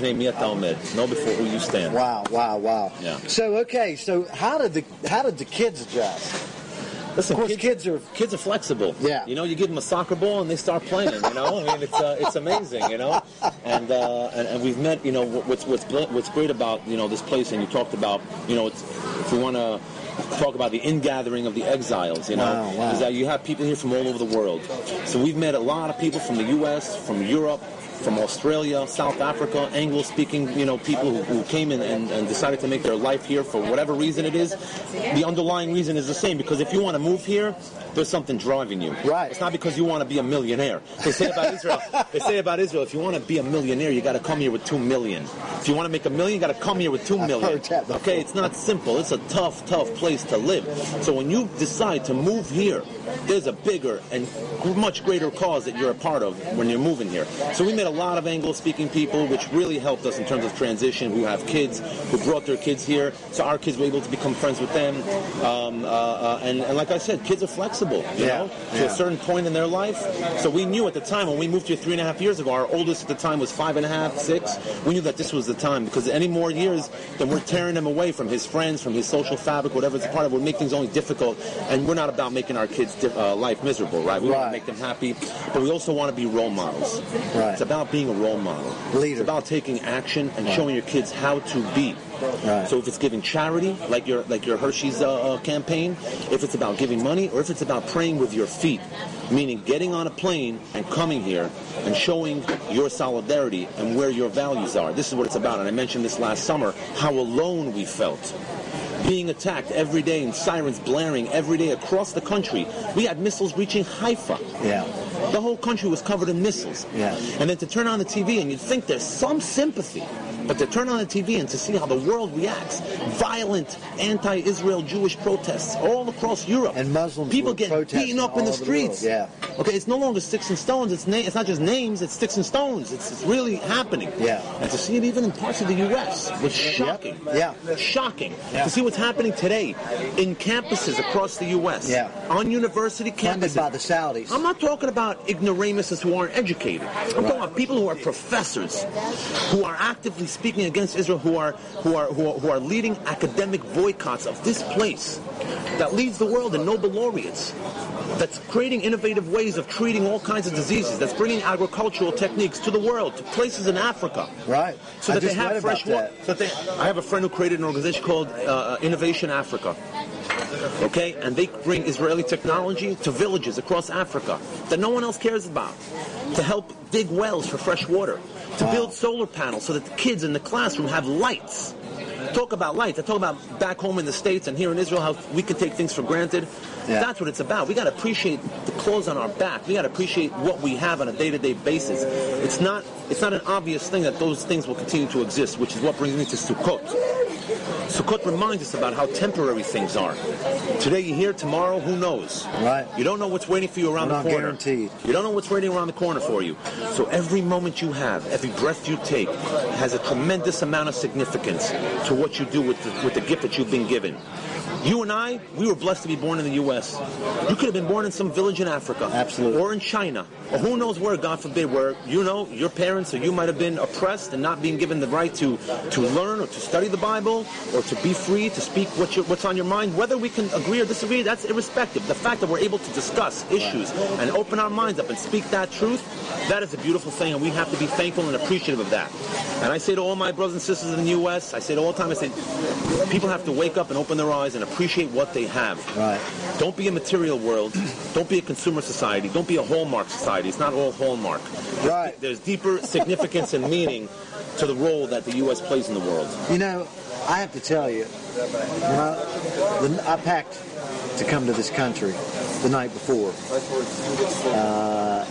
Know before who you stand. Wow, wow, wow. Yeah. So, okay, so how did the how did the kids adjust? Listen, of course, kids, kids are kids are flexible. Yeah. You know, you give them a soccer ball and they start playing. You know, I mean, it's uh, it's amazing. You know, and, uh, and and we've met. You know, what's what's what's great about you know this place, and you talked about you know, it's, if we want to talk about the ingathering of the exiles. You know, wow, wow. is that you have people here from all over the world. So we've met a lot of people from the U S, from Europe, from Australia, South Africa, English-speaking, you know, people who, who came in and, and decided to make their life here for whatever reason it is. The underlying reason is the same, because if you want to move here, there's something driving you. Right. It's not because you want to be a millionaire. They say about Israel, they say about Israel, if you want to be a millionaire, you got to come here with two million. If you want to make a million, you got to come here with two million. Okay, it's not simple. It's a tough, tough place to live. So when you decide to move here, there's a bigger and much greater cause that you're a part of when you're moving here. So we met a lot of Anglo-speaking people, which really helped us in terms of transition, who have kids, who brought their kids here. So our kids were able to become friends with them. Um, uh, uh, and, and like I said, kids are flexible, you yeah, know, yeah. to a certain point in their life. So we knew at the time, when we moved here three and a half years ago, our oldest at the time was five and a half, six. We knew that this was the time, because any more years, then we're tearing him away from his friends, from his social fabric, whatever it's a part of, would make things only difficult. And we're not about making our kids' uh, life miserable, right? We right. want to make them happy, but we also want to be role models. Right. It's about being a role model. Leader. It's about taking action and right. showing your kids how to be. Right. So if it's giving charity, like your like your Hershey's uh, uh, campaign, if it's about giving money, or if it's about praying with your feet, meaning getting on a plane and coming here and showing your solidarity and where your values are. This is what it's about. And I mentioned this last summer, how alone we felt. Being attacked every day and sirens blaring every day across the country. We had missiles reaching Haifa. Yeah. The whole country was covered in missiles. Yeah. And then to turn on the T V and you'd think there's some sympathy, but to turn on the T V and to see how the world reacts, violent anti-Israel Jewish protests all across Europe. And Muslims people were get beaten up in the streets. The yeah. Okay, it's no longer sticks and stones. It's na- it's not just names. It's sticks and stones. It's, it's really happening. Yeah. And to see it even in parts of the U S was shocking. Yeah. Shocking. Yeah. To see what's happening today in campuses across the U S. Yeah. On university campuses. Funded by the Saudis. I'm not talking about ignoramuses who aren't educated. I'm right. talking about people who are professors, who are actively speaking against Israel, who are who are who are, who are leading academic boycotts of this place that leads the world in Nobel laureates, that's creating innovative ways of treating all kinds of diseases, that's bringing agricultural techniques to the world, to places in Africa. Right. So I that they just have read fresh about water. So that they, I have a friend who created an organization called uh, Innovation Africa. Okay, and they bring Israeli technology to villages across Africa that no one else cares about, to help dig wells for fresh water, to wow. build solar panels so that the kids in the classroom have lights. Talk about lights. I talk about back home in the States and here in Israel how we can take things for granted. Yeah. That's what it's about. We got to appreciate the clothes on our back. We got to appreciate what we have on a day-to-day basis. It's not it's not an obvious thing that those things will continue to exist, which is what brings me to Sukkot. Sukkot reminds us about how temporary things are. Today you're here, tomorrow, who knows? Right. You don't know what's waiting for you around We're the corner. Not guaranteed. You don't know what's waiting around the corner for you. So every moment you have, every breath you take, has a tremendous amount of significance to what you do with the, with the gift that you've been given. You and I, we were blessed to be born in the U S You could have been born in some village in Africa. Absolutely. Or in China. Or who knows where, God forbid, where, you know, your parents or you might have been oppressed and not being given the right to, to learn or to study the Bible or to be free to speak what you're, what's on your mind. Whether we can agree or disagree, that's irrespective. The fact that we're able to discuss issues and open our minds up and speak that truth, that is a beautiful thing, and we have to be thankful and appreciative of that. And I say to all my brothers and sisters in the U S, I say it all the time, I say, people have to wake up and open their eyes and appreciate what they have. Right. Don't be a material world. Don't be a consumer society. Don't be a hallmark society. It's not all hallmark. Right. There's deeper significance and meaning to the role that the U S plays in the world. You know, I have to tell you, when I, when I packed to come to this country the night before, uh,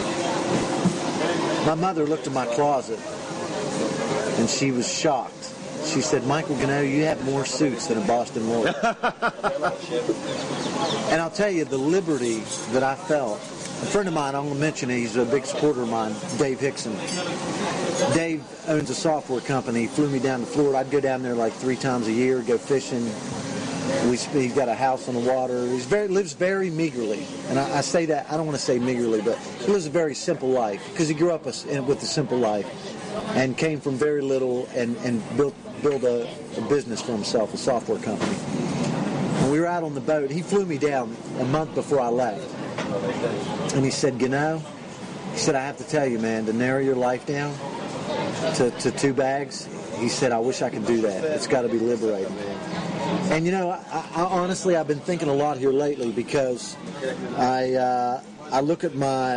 my mother looked in my closet and she was shocked. She said, Michael Gano, you have more suits than a Boston lawyer. And I'll tell you, the liberty that I felt friend of mine, I'm going to mention it, he's a big supporter of mine, Dave Hickson. Dave owns a software company. He flew me down to Florida. I'd go down there like three times a year, go fishing. We, he's got a house on the water. He very, lives very meagerly. And I, I say that, I don't want to say meagerly, but he lives a very simple life because he grew up a, with a simple life and came from very little and, and built built a, a business for himself, a software company. And we were out on the boat. He flew me down a month before I left. And he said, you know, he said, I have to tell you, man, to narrow your life down to, to two bags, he said, I wish I could do that. It's got to be liberating. And, you know, I, I, honestly, I've been thinking a lot here lately because I uh, I look at my,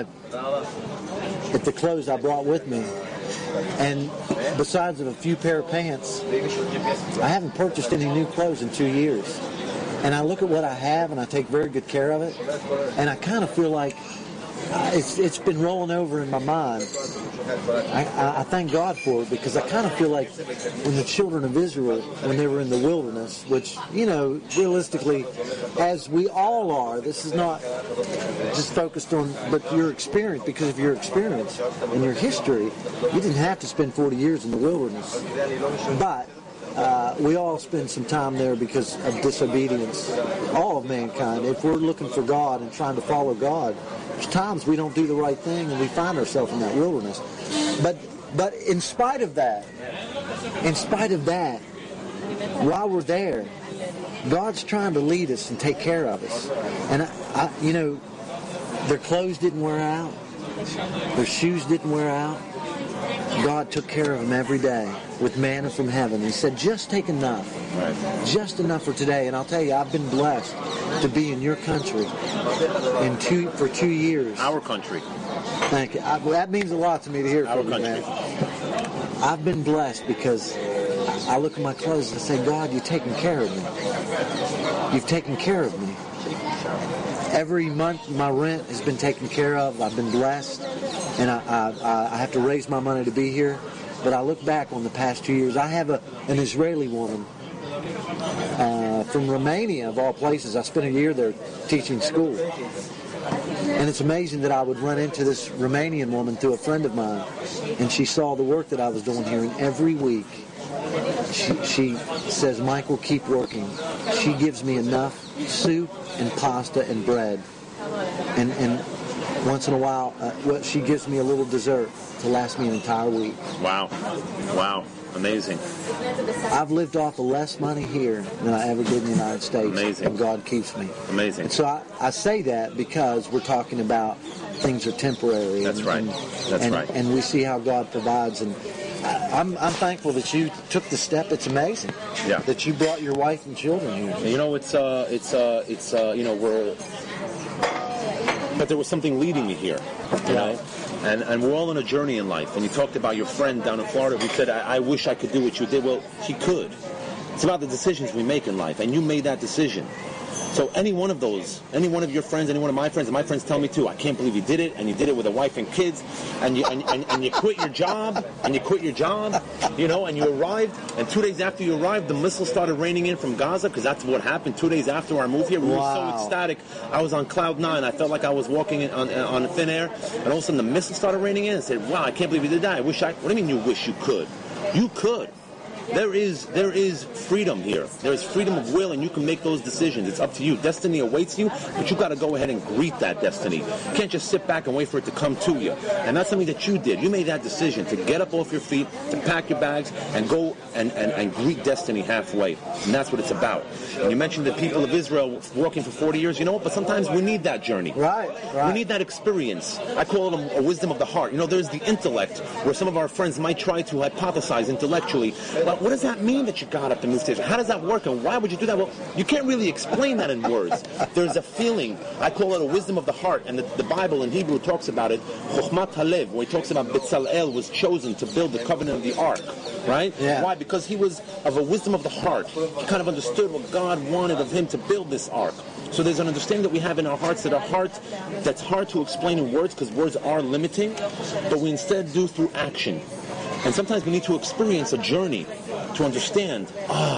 at the clothes I brought with me, and besides of a few pair of pants, I haven't purchased any new clothes in two years. And I look at what I have, and I take very good care of it, and I kind of feel like it's it's been rolling over in my mind. I, I, I thank God for it because I kind of feel like when the children of Israel, when they were in the wilderness, which, you know, realistically, as we all are, this is not just focused on, but your experience, because of your experience and your history, you didn't have to spend forty years in the wilderness. But Uh, we all spend some time there because of disobedience, all of mankind. If we're looking for God and trying to follow God, there's times we don't do the right thing and we find ourselves in that wilderness. But but in spite of that, in spite of that, while we're there, God's trying to lead us and take care of us. And, I, I, you know, their clothes didn't wear out. Their shoes didn't wear out. God took care of them every day with manna from heaven. He said, just take enough. Right. Just enough for today. And I'll tell you, I've been blessed to be in your country in two for two years. Our country. Thank you. I, that means a lot to me to hear Our from you, country. man. I've been blessed because I look at my clothes and I say, God, you've taken care of me. You've taken care of me. Every month, my rent has been taken care of. I've been blessed, and I, I, I have to raise my money to be here. But I look back on the past two years. I have a, an Israeli woman uh, from Romania, of all places. I spent a year there teaching school. And it's amazing that I would run into this Romanian woman through a friend of mine, and she saw the work that I was doing here, and every week she, she says, Michael, keep working. She gives me enough soup and pasta and bread, and and once in a while, uh, well, she gives me a little dessert to last me an entire week. Wow, wow, amazing. I've lived off of less money here than I ever did in the United States. Amazing. And God keeps me. Amazing. And so I, I say that because we're talking about things are temporary. That's and, right. And, That's and, right. And we see how God provides. And I, I'm I'm thankful that you took the step. It's amazing. Yeah. That you brought your wife and children here. You know, it's uh, it's uh, it's uh, you know, we're. But there was something leading me here, you know, and and we're all on a journey in life. And you talked about your friend down in Florida who said, I, I wish I could do what you did. Well, he could. It's about the decisions we make in life, and you made that decision. So any one of those, any one of your friends, any one of my friends, and my friends tell me too, I can't believe you did it, and you did it with a wife and kids, and you and, and, and you quit your job, and you quit your job, you know, and you arrived, and two days after you arrived, the missiles started raining in from Gaza, because that's what happened two days after our move here. We wow. were so ecstatic. I was on cloud nine. I felt like I was walking in, on, on thin air, and all of a sudden the missiles started raining in. I said, wow, I can't believe you did that. I wish I, what do you mean you wish you could? You could. There is there is freedom here. There is freedom of will, and you can make those decisions. It's up to you. Destiny awaits you, but you've got to go ahead and greet that destiny. You can't just sit back and wait for it to come to you. And that's something that you did. You made that decision to get up off your feet, to pack your bags, and go and, and, and greet destiny halfway. And that's what it's about. And you mentioned the people of Israel walking for forty years. You know what? But sometimes we need that journey. Right, right. We need that experience. I call it a, a wisdom of the heart. You know, there's the intellect, where some of our friends might try to hypothesize intellectually. But what does that mean that you got up to move to? How does that work, and why would you do that? Well, you can't really explain that in words. There's a feeling. I call it a wisdom of the heart, and the, the Bible in Hebrew talks about it. Chochmat Halev, when he talks about Bezalel was chosen to build the covenant of the ark, right? Yeah. Why? Because he was of a wisdom of the heart. He kind of understood what God wanted of him to build this ark. So there's an understanding that we have in our hearts that our heart, that's hard to explain in words because words are limiting, but we instead do through action. And sometimes we need to experience a journey to understand, ah,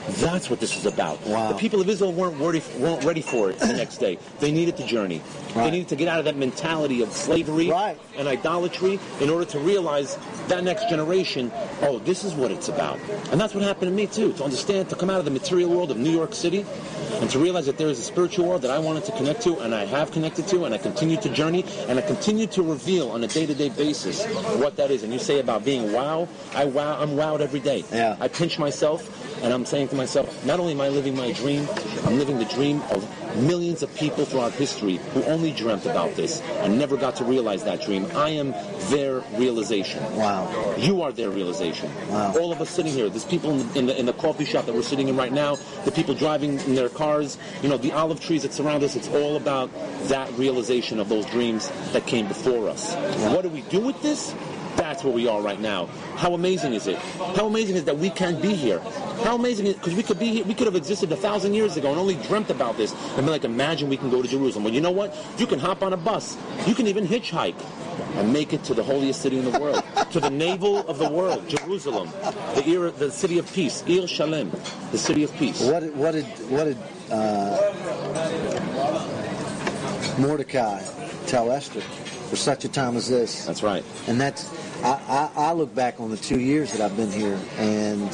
That's what this is about. Wow. The people of Israel weren't ready, weren't ready for it the next day. They needed the journey. Right. They needed to get out of that mentality of slavery Right. and idolatry in order to realize that next generation, oh, this is what it's about. And that's what happened to me, too, to understand, to come out of the material world of New York City and to realize that there is a spiritual world that I wanted to connect to, and I have connected to, and I continue to journey, and I continue to reveal on a day-to-day basis what that is. And you say about being wow, I wow, I'm wowed every day. Yeah. I pinch myself, and I'm saying to myself, not only am I living my dream, I'm living the dream of millions of people throughout history who only dreamt about this and never got to realize that dream. I am their realization. Wow. You are their realization. Wow. All of us sitting here, there's people in the, in the in the coffee shop that we're sitting in right now, the people driving in their cars, you know, the olive trees that surround us, it's all about that realization of those dreams that came before us. Wow. What do we do with this? That's where we are right now. How amazing is it? How amazing is that we can be here? How amazing is it? Because we could be here, we could have existed a thousand years ago and only dreamt about this and be like, imagine we can go to Jerusalem. Well, you know what? You can hop on a bus. You can even hitchhike and make it to the holiest city in the world, to the navel of the world, Jerusalem, the era, the city of peace, Ir Shalem, the city of peace. What did, what did, what did uh, Mordecai tell Esther? For such a time as this. That's right. And that's, I, I, I look back on the two years that I've been here, and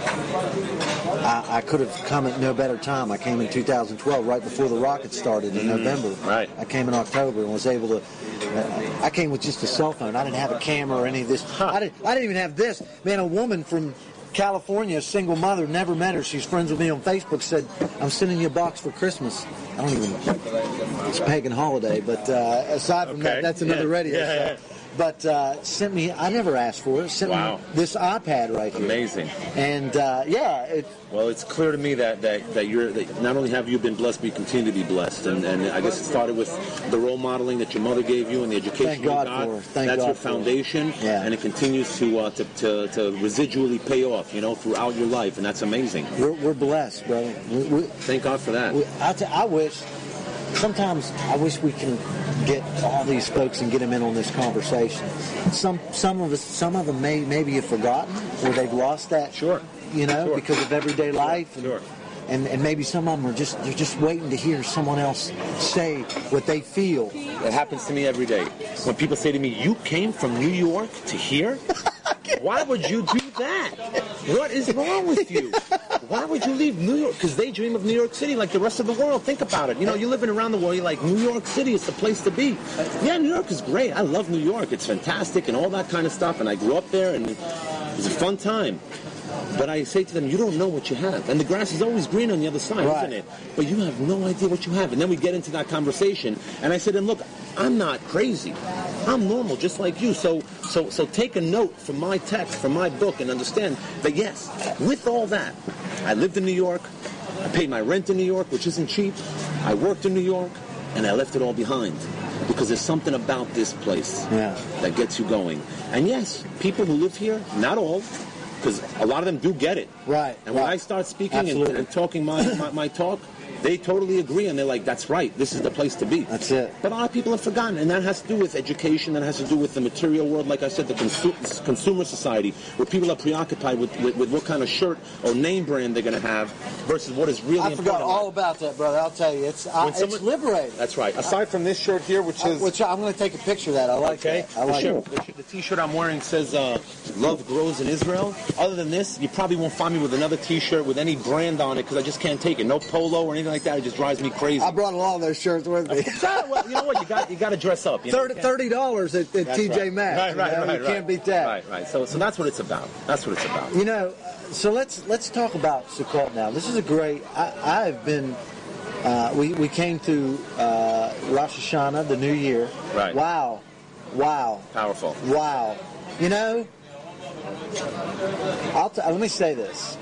I, I could have come at no better time. I came in two thousand twelve, right before the rocket started in mm, November. Right. I came in October and was able to, uh, I came with just a cell phone. I didn't have a camera or any of this. Huh. I, didn't, I didn't even have this. Man, a woman from California, a single mother, never met her. She's friends with me on Facebook, said, I'm sending you a box for Christmas. I don't even, it's a pagan holiday, but uh, aside from okay. that, that's another yeah. radio yeah, show. Yeah. But uh, sent me, I never asked for it, sent wow. me this iPad right here. Amazing. And uh, yeah. It, well, it's clear to me that, that, that you're, that not only have you been blessed, but you continue to be blessed. And, and I guess it started with the role modeling that your mother gave you and the education Thank you God got. for it. Thank That's God your for foundation. it. Yeah. And it continues to, uh, to, to, to residually pay off, you know, throughout your life. And that's amazing. We're, we're blessed, brother. We, we, Thank God for that. we, I, t- I wish, sometimes I wish we can get all these folks and get them in on this conversation. Some some of us, some of them may maybe have forgotten or they've lost that. Sure. You know, Sure. because of everyday life. And, Sure. and and maybe some of them are just they're just waiting to hear someone else say what they feel. It happens to me every day. When people say to me, "You came from New York to here? Why would you do that? What is wrong with you? Why would you leave New York?" Because they dream of New York City like the rest of the world. Think about it. You know, you're living around the world. You're like, New York City is the place to be. Yeah, New York is great. I love New York. It's fantastic and all that kind of stuff. And I grew up there, and it was a fun time. But I say to them, you don't know what you have. And the grass is always green on the other side, right. isn't it? But you have no idea what you have. And then we get into that conversation. And I said to them, look, I'm not crazy. I'm normal, just like you. So so, so take a note from my text, from my book, and understand that, yes, with all that, I lived in New York. I paid my rent in New York, which isn't cheap. I worked in New York, and I left it all behind. Because there's something about this place yeah. that gets you going. And yes, people who live here, not all, because a lot of them do get it. Right. And when right. I start speaking and, and talking my, my, my talk, they totally agree, and they're like, that's right, this is the place to be. That's it. But a lot of people have forgotten, and that has to do with education, that has to do with the material world, like I said, the consu- consumer society, where people are preoccupied with, with, with what kind of shirt or name brand they're going to have versus what is really I important. forgot all about that, brother. I'll tell you. It's, I, someone, it's liberating. That's right. Aside from this shirt here, which is... Uh, which I'm going to take a picture of that. I like okay. that. I like the, it. shirt, the, the T-shirt I'm wearing says, uh, Love Grows in Israel. Other than this, you probably won't find me with another T-shirt with any brand on it because I just can't take it. No polo or anything like that. It just drives me crazy. I brought all those shirts with me. Well, you know what? You got you got to dress up. You know? Thirty dollars at, at T J right. Maxx. Right, right, you know? right. You right. can't beat that. Right, right. So, so that's what it's about. That's what it's about. You know, so let's let's talk about Sukkot now. This is a great. I, I've been. Uh, we we came to uh, Rosh Hashanah, the New Year. Right. Wow, wow, Powerful. wow. You know, I'll t- let me say this.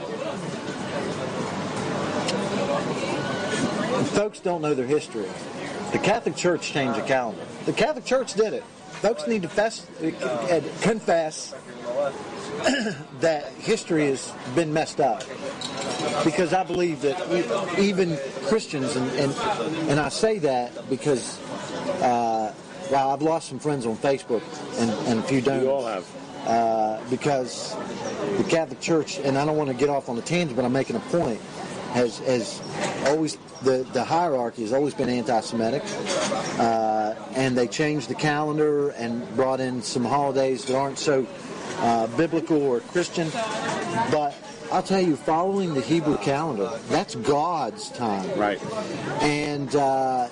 Folks don't know their history. The Catholic Church changed the calendar. The Catholic Church did it. Folks need to fess, uh, confess that history has been messed up. Because I believe that we, even Christians, and, and and I say that because uh, Wow, I've lost some friends on Facebook and, and a few don't. We all have. Uh, because the Catholic Church, and I don't want to get off on a tangent, but I'm making a point, has, has always, the, the hierarchy has always been anti-Semitic, uh, and they changed the calendar and brought in some holidays that aren't so uh, biblical or Christian. But I'll tell you, following the Hebrew calendar, that's God's time. Right. And uh,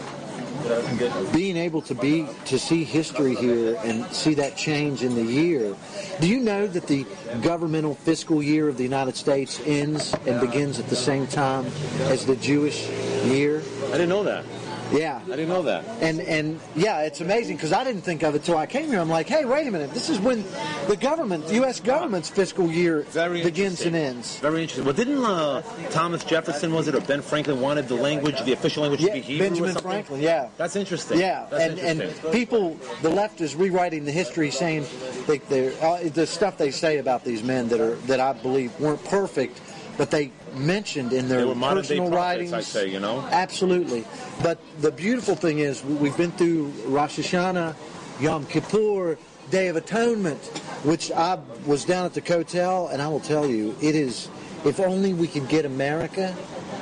being able to be to see history here and see that change in the year. Do you know that the governmental fiscal year of the United States ends and begins at the same time as the Jewish year? I didn't know that. Yeah. I didn't know that. And, and yeah, it's amazing because I didn't think of it till I came here. I'm like, hey, wait a minute. This is when the government, the U S government's fiscal year Very begins and ends. Very interesting. Well, didn't uh, Thomas Jefferson, was it, or Ben Franklin wanted the language, the official language Yeah, to be Hebrew or Benjamin something? Franklin, yeah. That's interesting. Yeah, That's and, and interesting. people, the left is rewriting the history, saying they, they're, uh, the stuff they say about these men that are that I believe weren't perfect, but they mentioned in their They were modern day personal prophets, writings. I say, you know? Absolutely. But the beautiful thing is we've been through Rosh Hashanah, Yom Kippur, Day of Atonement, which I was down at the Kotel, and I will tell you, it is, if only we could get America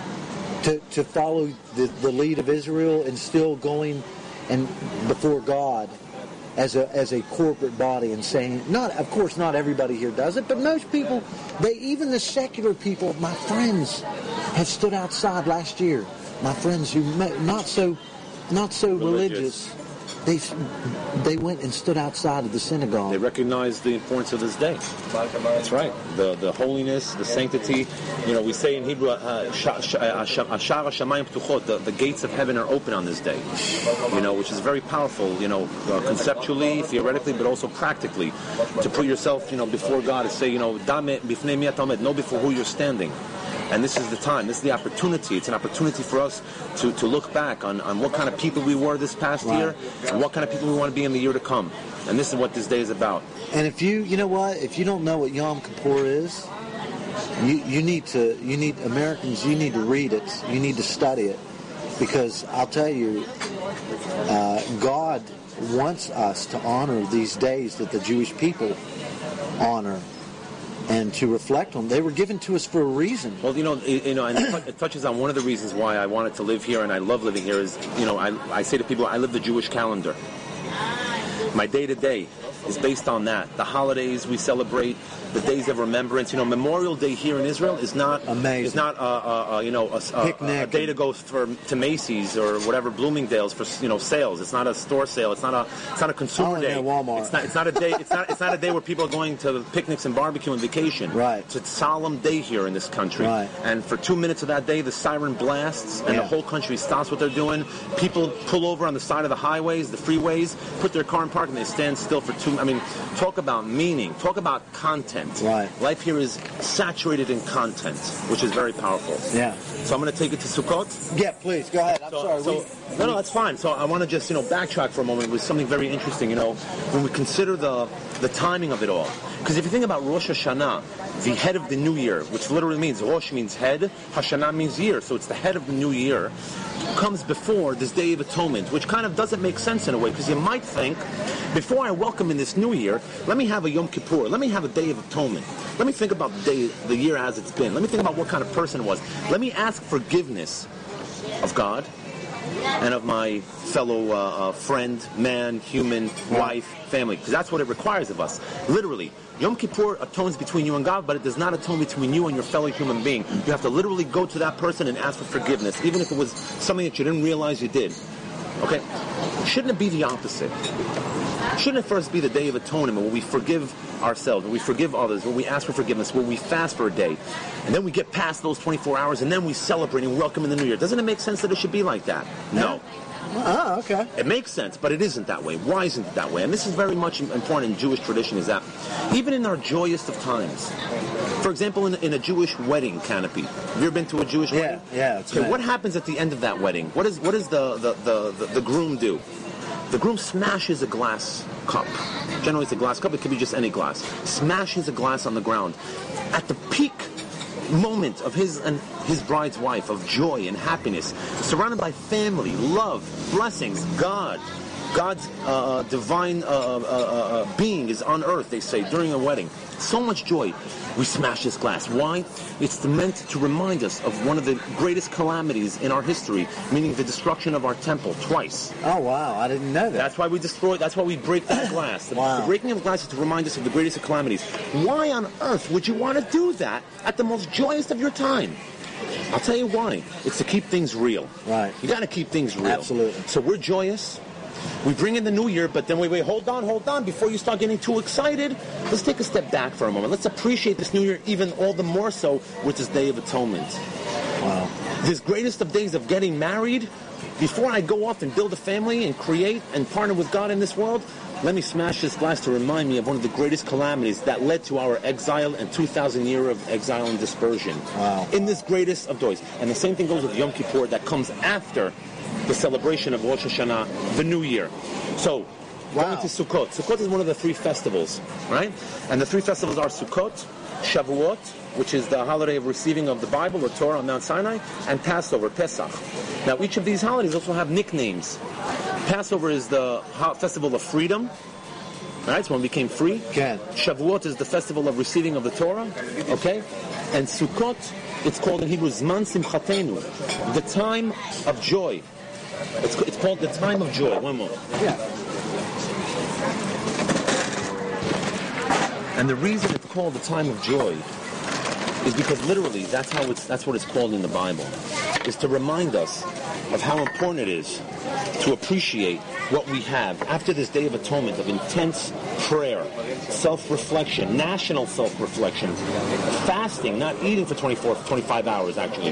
to, to follow the, the lead of Israel and still going and before God as a as a corporate body and saying, not of course not everybody here does it, but most people, they even the secular people, my friends, have stood outside last year. My friends who not so not so religious, Religious. they they went and stood outside of the synagogue. They recognize the importance of this day. That's right. The the holiness, the sanctity. You know, we say in Hebrew, uh, sh- sh- uh, sh- Ashar HaShamayim Ptuchot, the, the gates of heaven are open on this day. You know, which is very powerful, you know, uh, conceptually, theoretically, but also practically. To put yourself, you know, before God and say, you know, Dame bifnei mi ata omed, know before who you're standing. And this is the time, this is the opportunity. It's an opportunity for us to, to look back on, on what kind of people we were this past Right. year and what kind of people we want to be in the year to come. And this is what this day is about. And if you, you know what, if you don't know what Yom Kippur is, you, you need to, you need, Americans, you need to read it. You need to study it. Because I'll tell you, uh, God wants us to honor these days that the Jewish people honor and to reflect on. They were given to us for a reason. Well, you know, it, you know, and it touches on one of the reasons why I wanted to live here and I love living here is, you know, I, I say to people, I live the Jewish calendar. My day-to-day is based on that. The holidays we celebrate, the days of remembrance. You know, Memorial Day here in Israel is not amazing. It's not, uh, uh, uh, you know, a, a, a day to go for to Macy's or whatever, Bloomingdale's for, you know, sales. It's not a store sale. It's not a it's not a consumer Oh, day. yeah, Walmart. It's not it's not a day. It's not it's not a day where people are going to picnics and barbecue and vacation. Right. It's a solemn day here in this country. Right. And for two minutes of that day, the siren blasts and Yeah. the whole country stops what they're doing. People pull over on the side of the highways, the freeways, put their car in park, and they stand still for two. I mean, talk about meaning. Talk about content. Right. Life here is saturated in content, which is very powerful. Yeah. So I'm going to take it to Sukkot. Yeah, please, go ahead. I'm So, sorry. so- we, no, no, that's fine. So I want to just, you know, backtrack for a moment with something very interesting. You know, when we consider the the timing of it all, because if you think about Rosh Hashanah, the head of the new year, which literally means Rosh means head, Hashanah means year, so it's the head of the new year, comes before this Day of Atonement, which kind of doesn't make sense in a way, because you might think, before I welcome in this new year, let me have a Yom Kippur, let me have a Day of Atonement. Let me think about the day, the year as it's been. Let me think about what kind of person it was. Let me ask forgiveness of God and of my fellow uh, uh, friend, man, human, wife, family, because that's what it requires of us. Literally, Yom Kippur atones between you and God, but it does not atone between you and your fellow human being. You have to literally go to that person and ask for forgiveness, even if it was something that you didn't realize you did. Okay? Shouldn't it be the opposite? Shouldn't it first be the Day of Atonement, where we forgive ourselves, where we forgive others, where we ask for forgiveness, where we fast for a day, and then we get past those twenty-four hours, and then we celebrate and welcome in the new year? Doesn't it make sense that it should be like that? No. oh, okay. It makes sense, but it isn't that way. Why isn't it that way? And this is very much important in Jewish tradition, is that even in our joyous of times, for example, in, in a Jewish wedding canopy, have you ever been to a Jewish Yeah, wedding? yeah, it's Okay, nice. what happens at the end of that wedding? What is what does the, the, the, the, the groom do? The groom smashes a glass cup. Generally it's a glass cup, it could be just any glass. Smashes a glass on the ground. At the peak moment of his and his bride's wife, of joy and happiness, surrounded by family, love, blessings, God, God's uh, divine uh, uh, uh, being is on earth, they say, during a wedding. So much joy. We smash this glass. Why? It's meant to remind us of one of the greatest calamities in our history, meaning the destruction of our temple twice. Oh, wow. I didn't know that. That's why we destroy, that's why we break that glass. The, wow. the breaking of glass is to remind us of the greatest of calamities. Why on earth would you want to do that at the most joyous of your time? I'll tell you why. It's to keep things real. Right. You got to keep things real. Absolutely. So we're joyous. We bring in the new year, but then we wait, hold on, hold on. Before you start getting too excited, let's take a step back for a moment. Let's appreciate this new year even all the more so with this Day of Atonement. Wow. This greatest of days of getting married. Before I go off and build a family and create and partner with God in this world, let me smash this glass to remind me of one of the greatest calamities that led to our exile and two thousand years of exile and dispersion. Wow. In this greatest of joys. And the same thing goes with Yom Kippur that comes after the celebration of Rosh Hashanah, the New Year. So, wow. going to Sukkot. Sukkot is one of the three festivals, right? And the three festivals are Sukkot, Shavuot, which is the holiday of receiving of the Bible or Torah on Mount Sinai, and Passover, Pesach. Now, each of these holidays also have nicknames. Passover is the festival of freedom, right? It's when we became free. Okay. Shavuot is the festival of receiving of the Torah, okay? And Sukkot, it's called in Hebrew Zman Simchatenu, the time of joy. It's, it's called the time of joy. One more. Yeah. And the reason it's called the time of joy is because literally that's how it's that's what it's called in the Bible. Is to remind us of how important it is to appreciate what we have after this Day of Atonement of intense prayer, self-reflection, national self-reflection, fasting, not eating for twenty-four, twenty-five hours actually.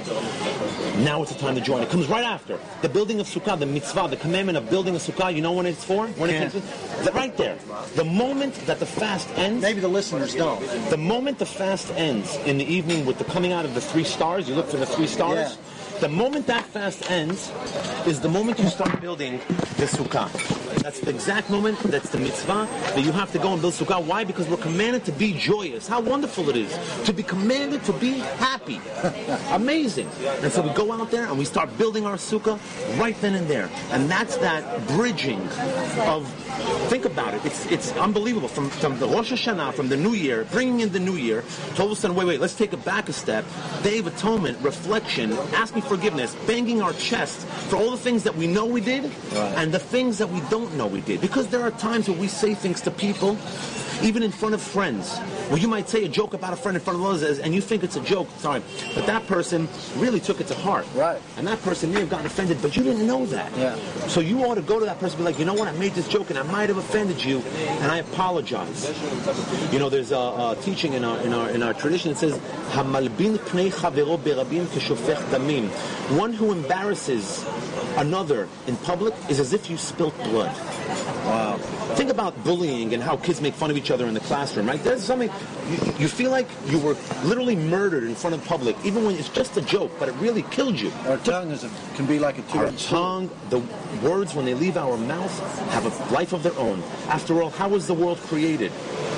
Now it's the time to join. It comes right after. The building of Sukkah, the mitzvah, the commandment of building a Sukkah, you know when it's for? When yeah. it comes right there. The moment that the fast ends... Maybe the listeners don't. The moment the fast ends in the evening with the coming out of the three stars, you look for the three stars, yeah. the moment that fast ends is the moment you start building the Sukkah. That's the exact moment, that's the mitzvah, that you have to go and build Sukkah. Why? Because we're commanded to be joyous. How wonderful it is to be commanded to be happy. Amazing. And so we go out there and we start building our Sukkah right then and there. And that's that bridging of, think about it, it's it's unbelievable. From, from the Rosh Hashanah, from the New Year, bringing in the New Year, to all of a sudden, wait, wait, let's take it back a step. Day of Atonement, reflection, asking forgiveness, banging our chest for all the things that we know we did right. and the things that we don't know we did. Because there are times where we say things to people, even in front of friends, where you might say a joke about a friend in front of others, and you think it's a joke, sorry, but that person really took it to heart. Right. And that person may have gotten offended, but you didn't know that. Yeah. So you ought to go to that person and be like, you know what, I made this joke and I might have offended you, and I apologize. You know, there's a, a teaching in our in our in our tradition that says, "Hamalbin pnei chavero berabim keshofech damim." One who embarrasses another in public is as if you spilt blood. Wow. Think about bullying and how kids make fun of each other in the classroom, right? There's something, you, you feel like you were literally murdered in front of the public, even when it's just a joke, but it really killed you. Our tongue is a, can be like a two-edged Our tongue, the words when they leave our mouth have a life of their own. After all, how was the world created?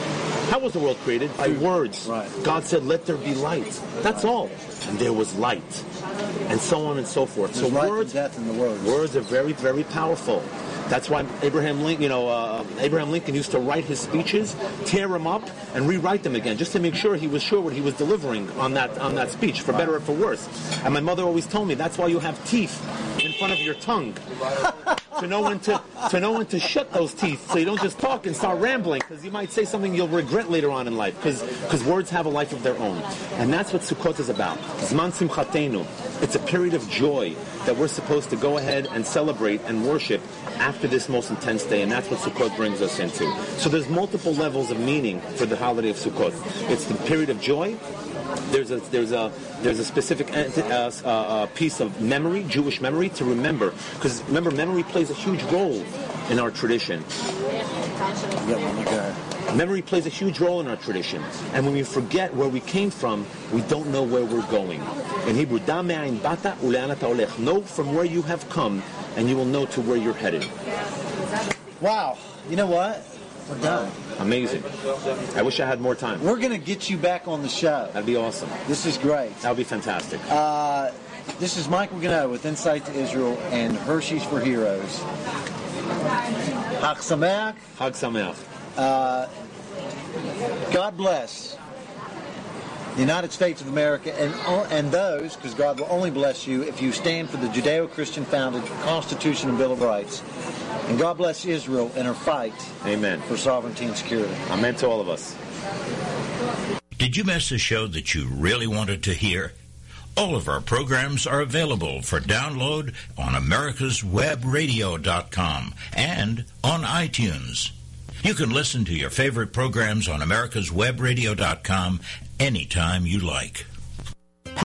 How was the world created? By words. Right. God said, let there be light. That's all. And there was light. And so on and so forth. There's so life words, and death in the words. Words are very, very powerful. That's why Abraham Lincoln, you know, uh, Abraham Lincoln used to write his speeches, tear them up, and rewrite them again, just to make sure he was sure what he was delivering on that on that speech, for better or for worse. And my mother always told me that's why you have teeth in front of your tongue, to know when to to know when to shut those teeth, so you don't just talk and start rambling, because you might say something you'll regret later on in life, because because words have a life of their own, and that's what Sukkot is about. Zman Simchatenu. It's a period of joy that we're supposed to go ahead and celebrate and worship after this most intense day, and that's what Sukkot brings us into. So there's multiple levels of meaning for the holiday of Sukkot. It's the period of joy. There's a there's a there's a specific uh, uh, piece of memory, Jewish memory, to remember, because remember, memory plays a huge role in our tradition. Yeah, oh my God. Memory plays a huge role in our tradition. And when we forget where we came from, we don't know where we're going. In Hebrew, da me'ayin bata ule'an ata olech. Know from where you have come, and you will know to where you're headed. Wow. You know what? We're done. Amazing. I wish I had more time. We're going to get you back on the show. That'd be awesome. This is great. That would be fantastic. Uh, this is Michael Gano with Insight to Israel and Hershey's for Heroes. Chag Sameach. Chag Sameach. Uh, God bless the United States of America and and those, because God will only bless you if you stand for the Judeo-Christian founded Constitution and Bill of Rights. And God bless Israel in her fight Amen. for sovereignty and security. Amen to all of us. Did you miss a show that you really wanted to hear? All of our programs are available for download on americas web radio dot com and on iTunes. You can listen to your favorite programs on americas web radio dot com anytime you like.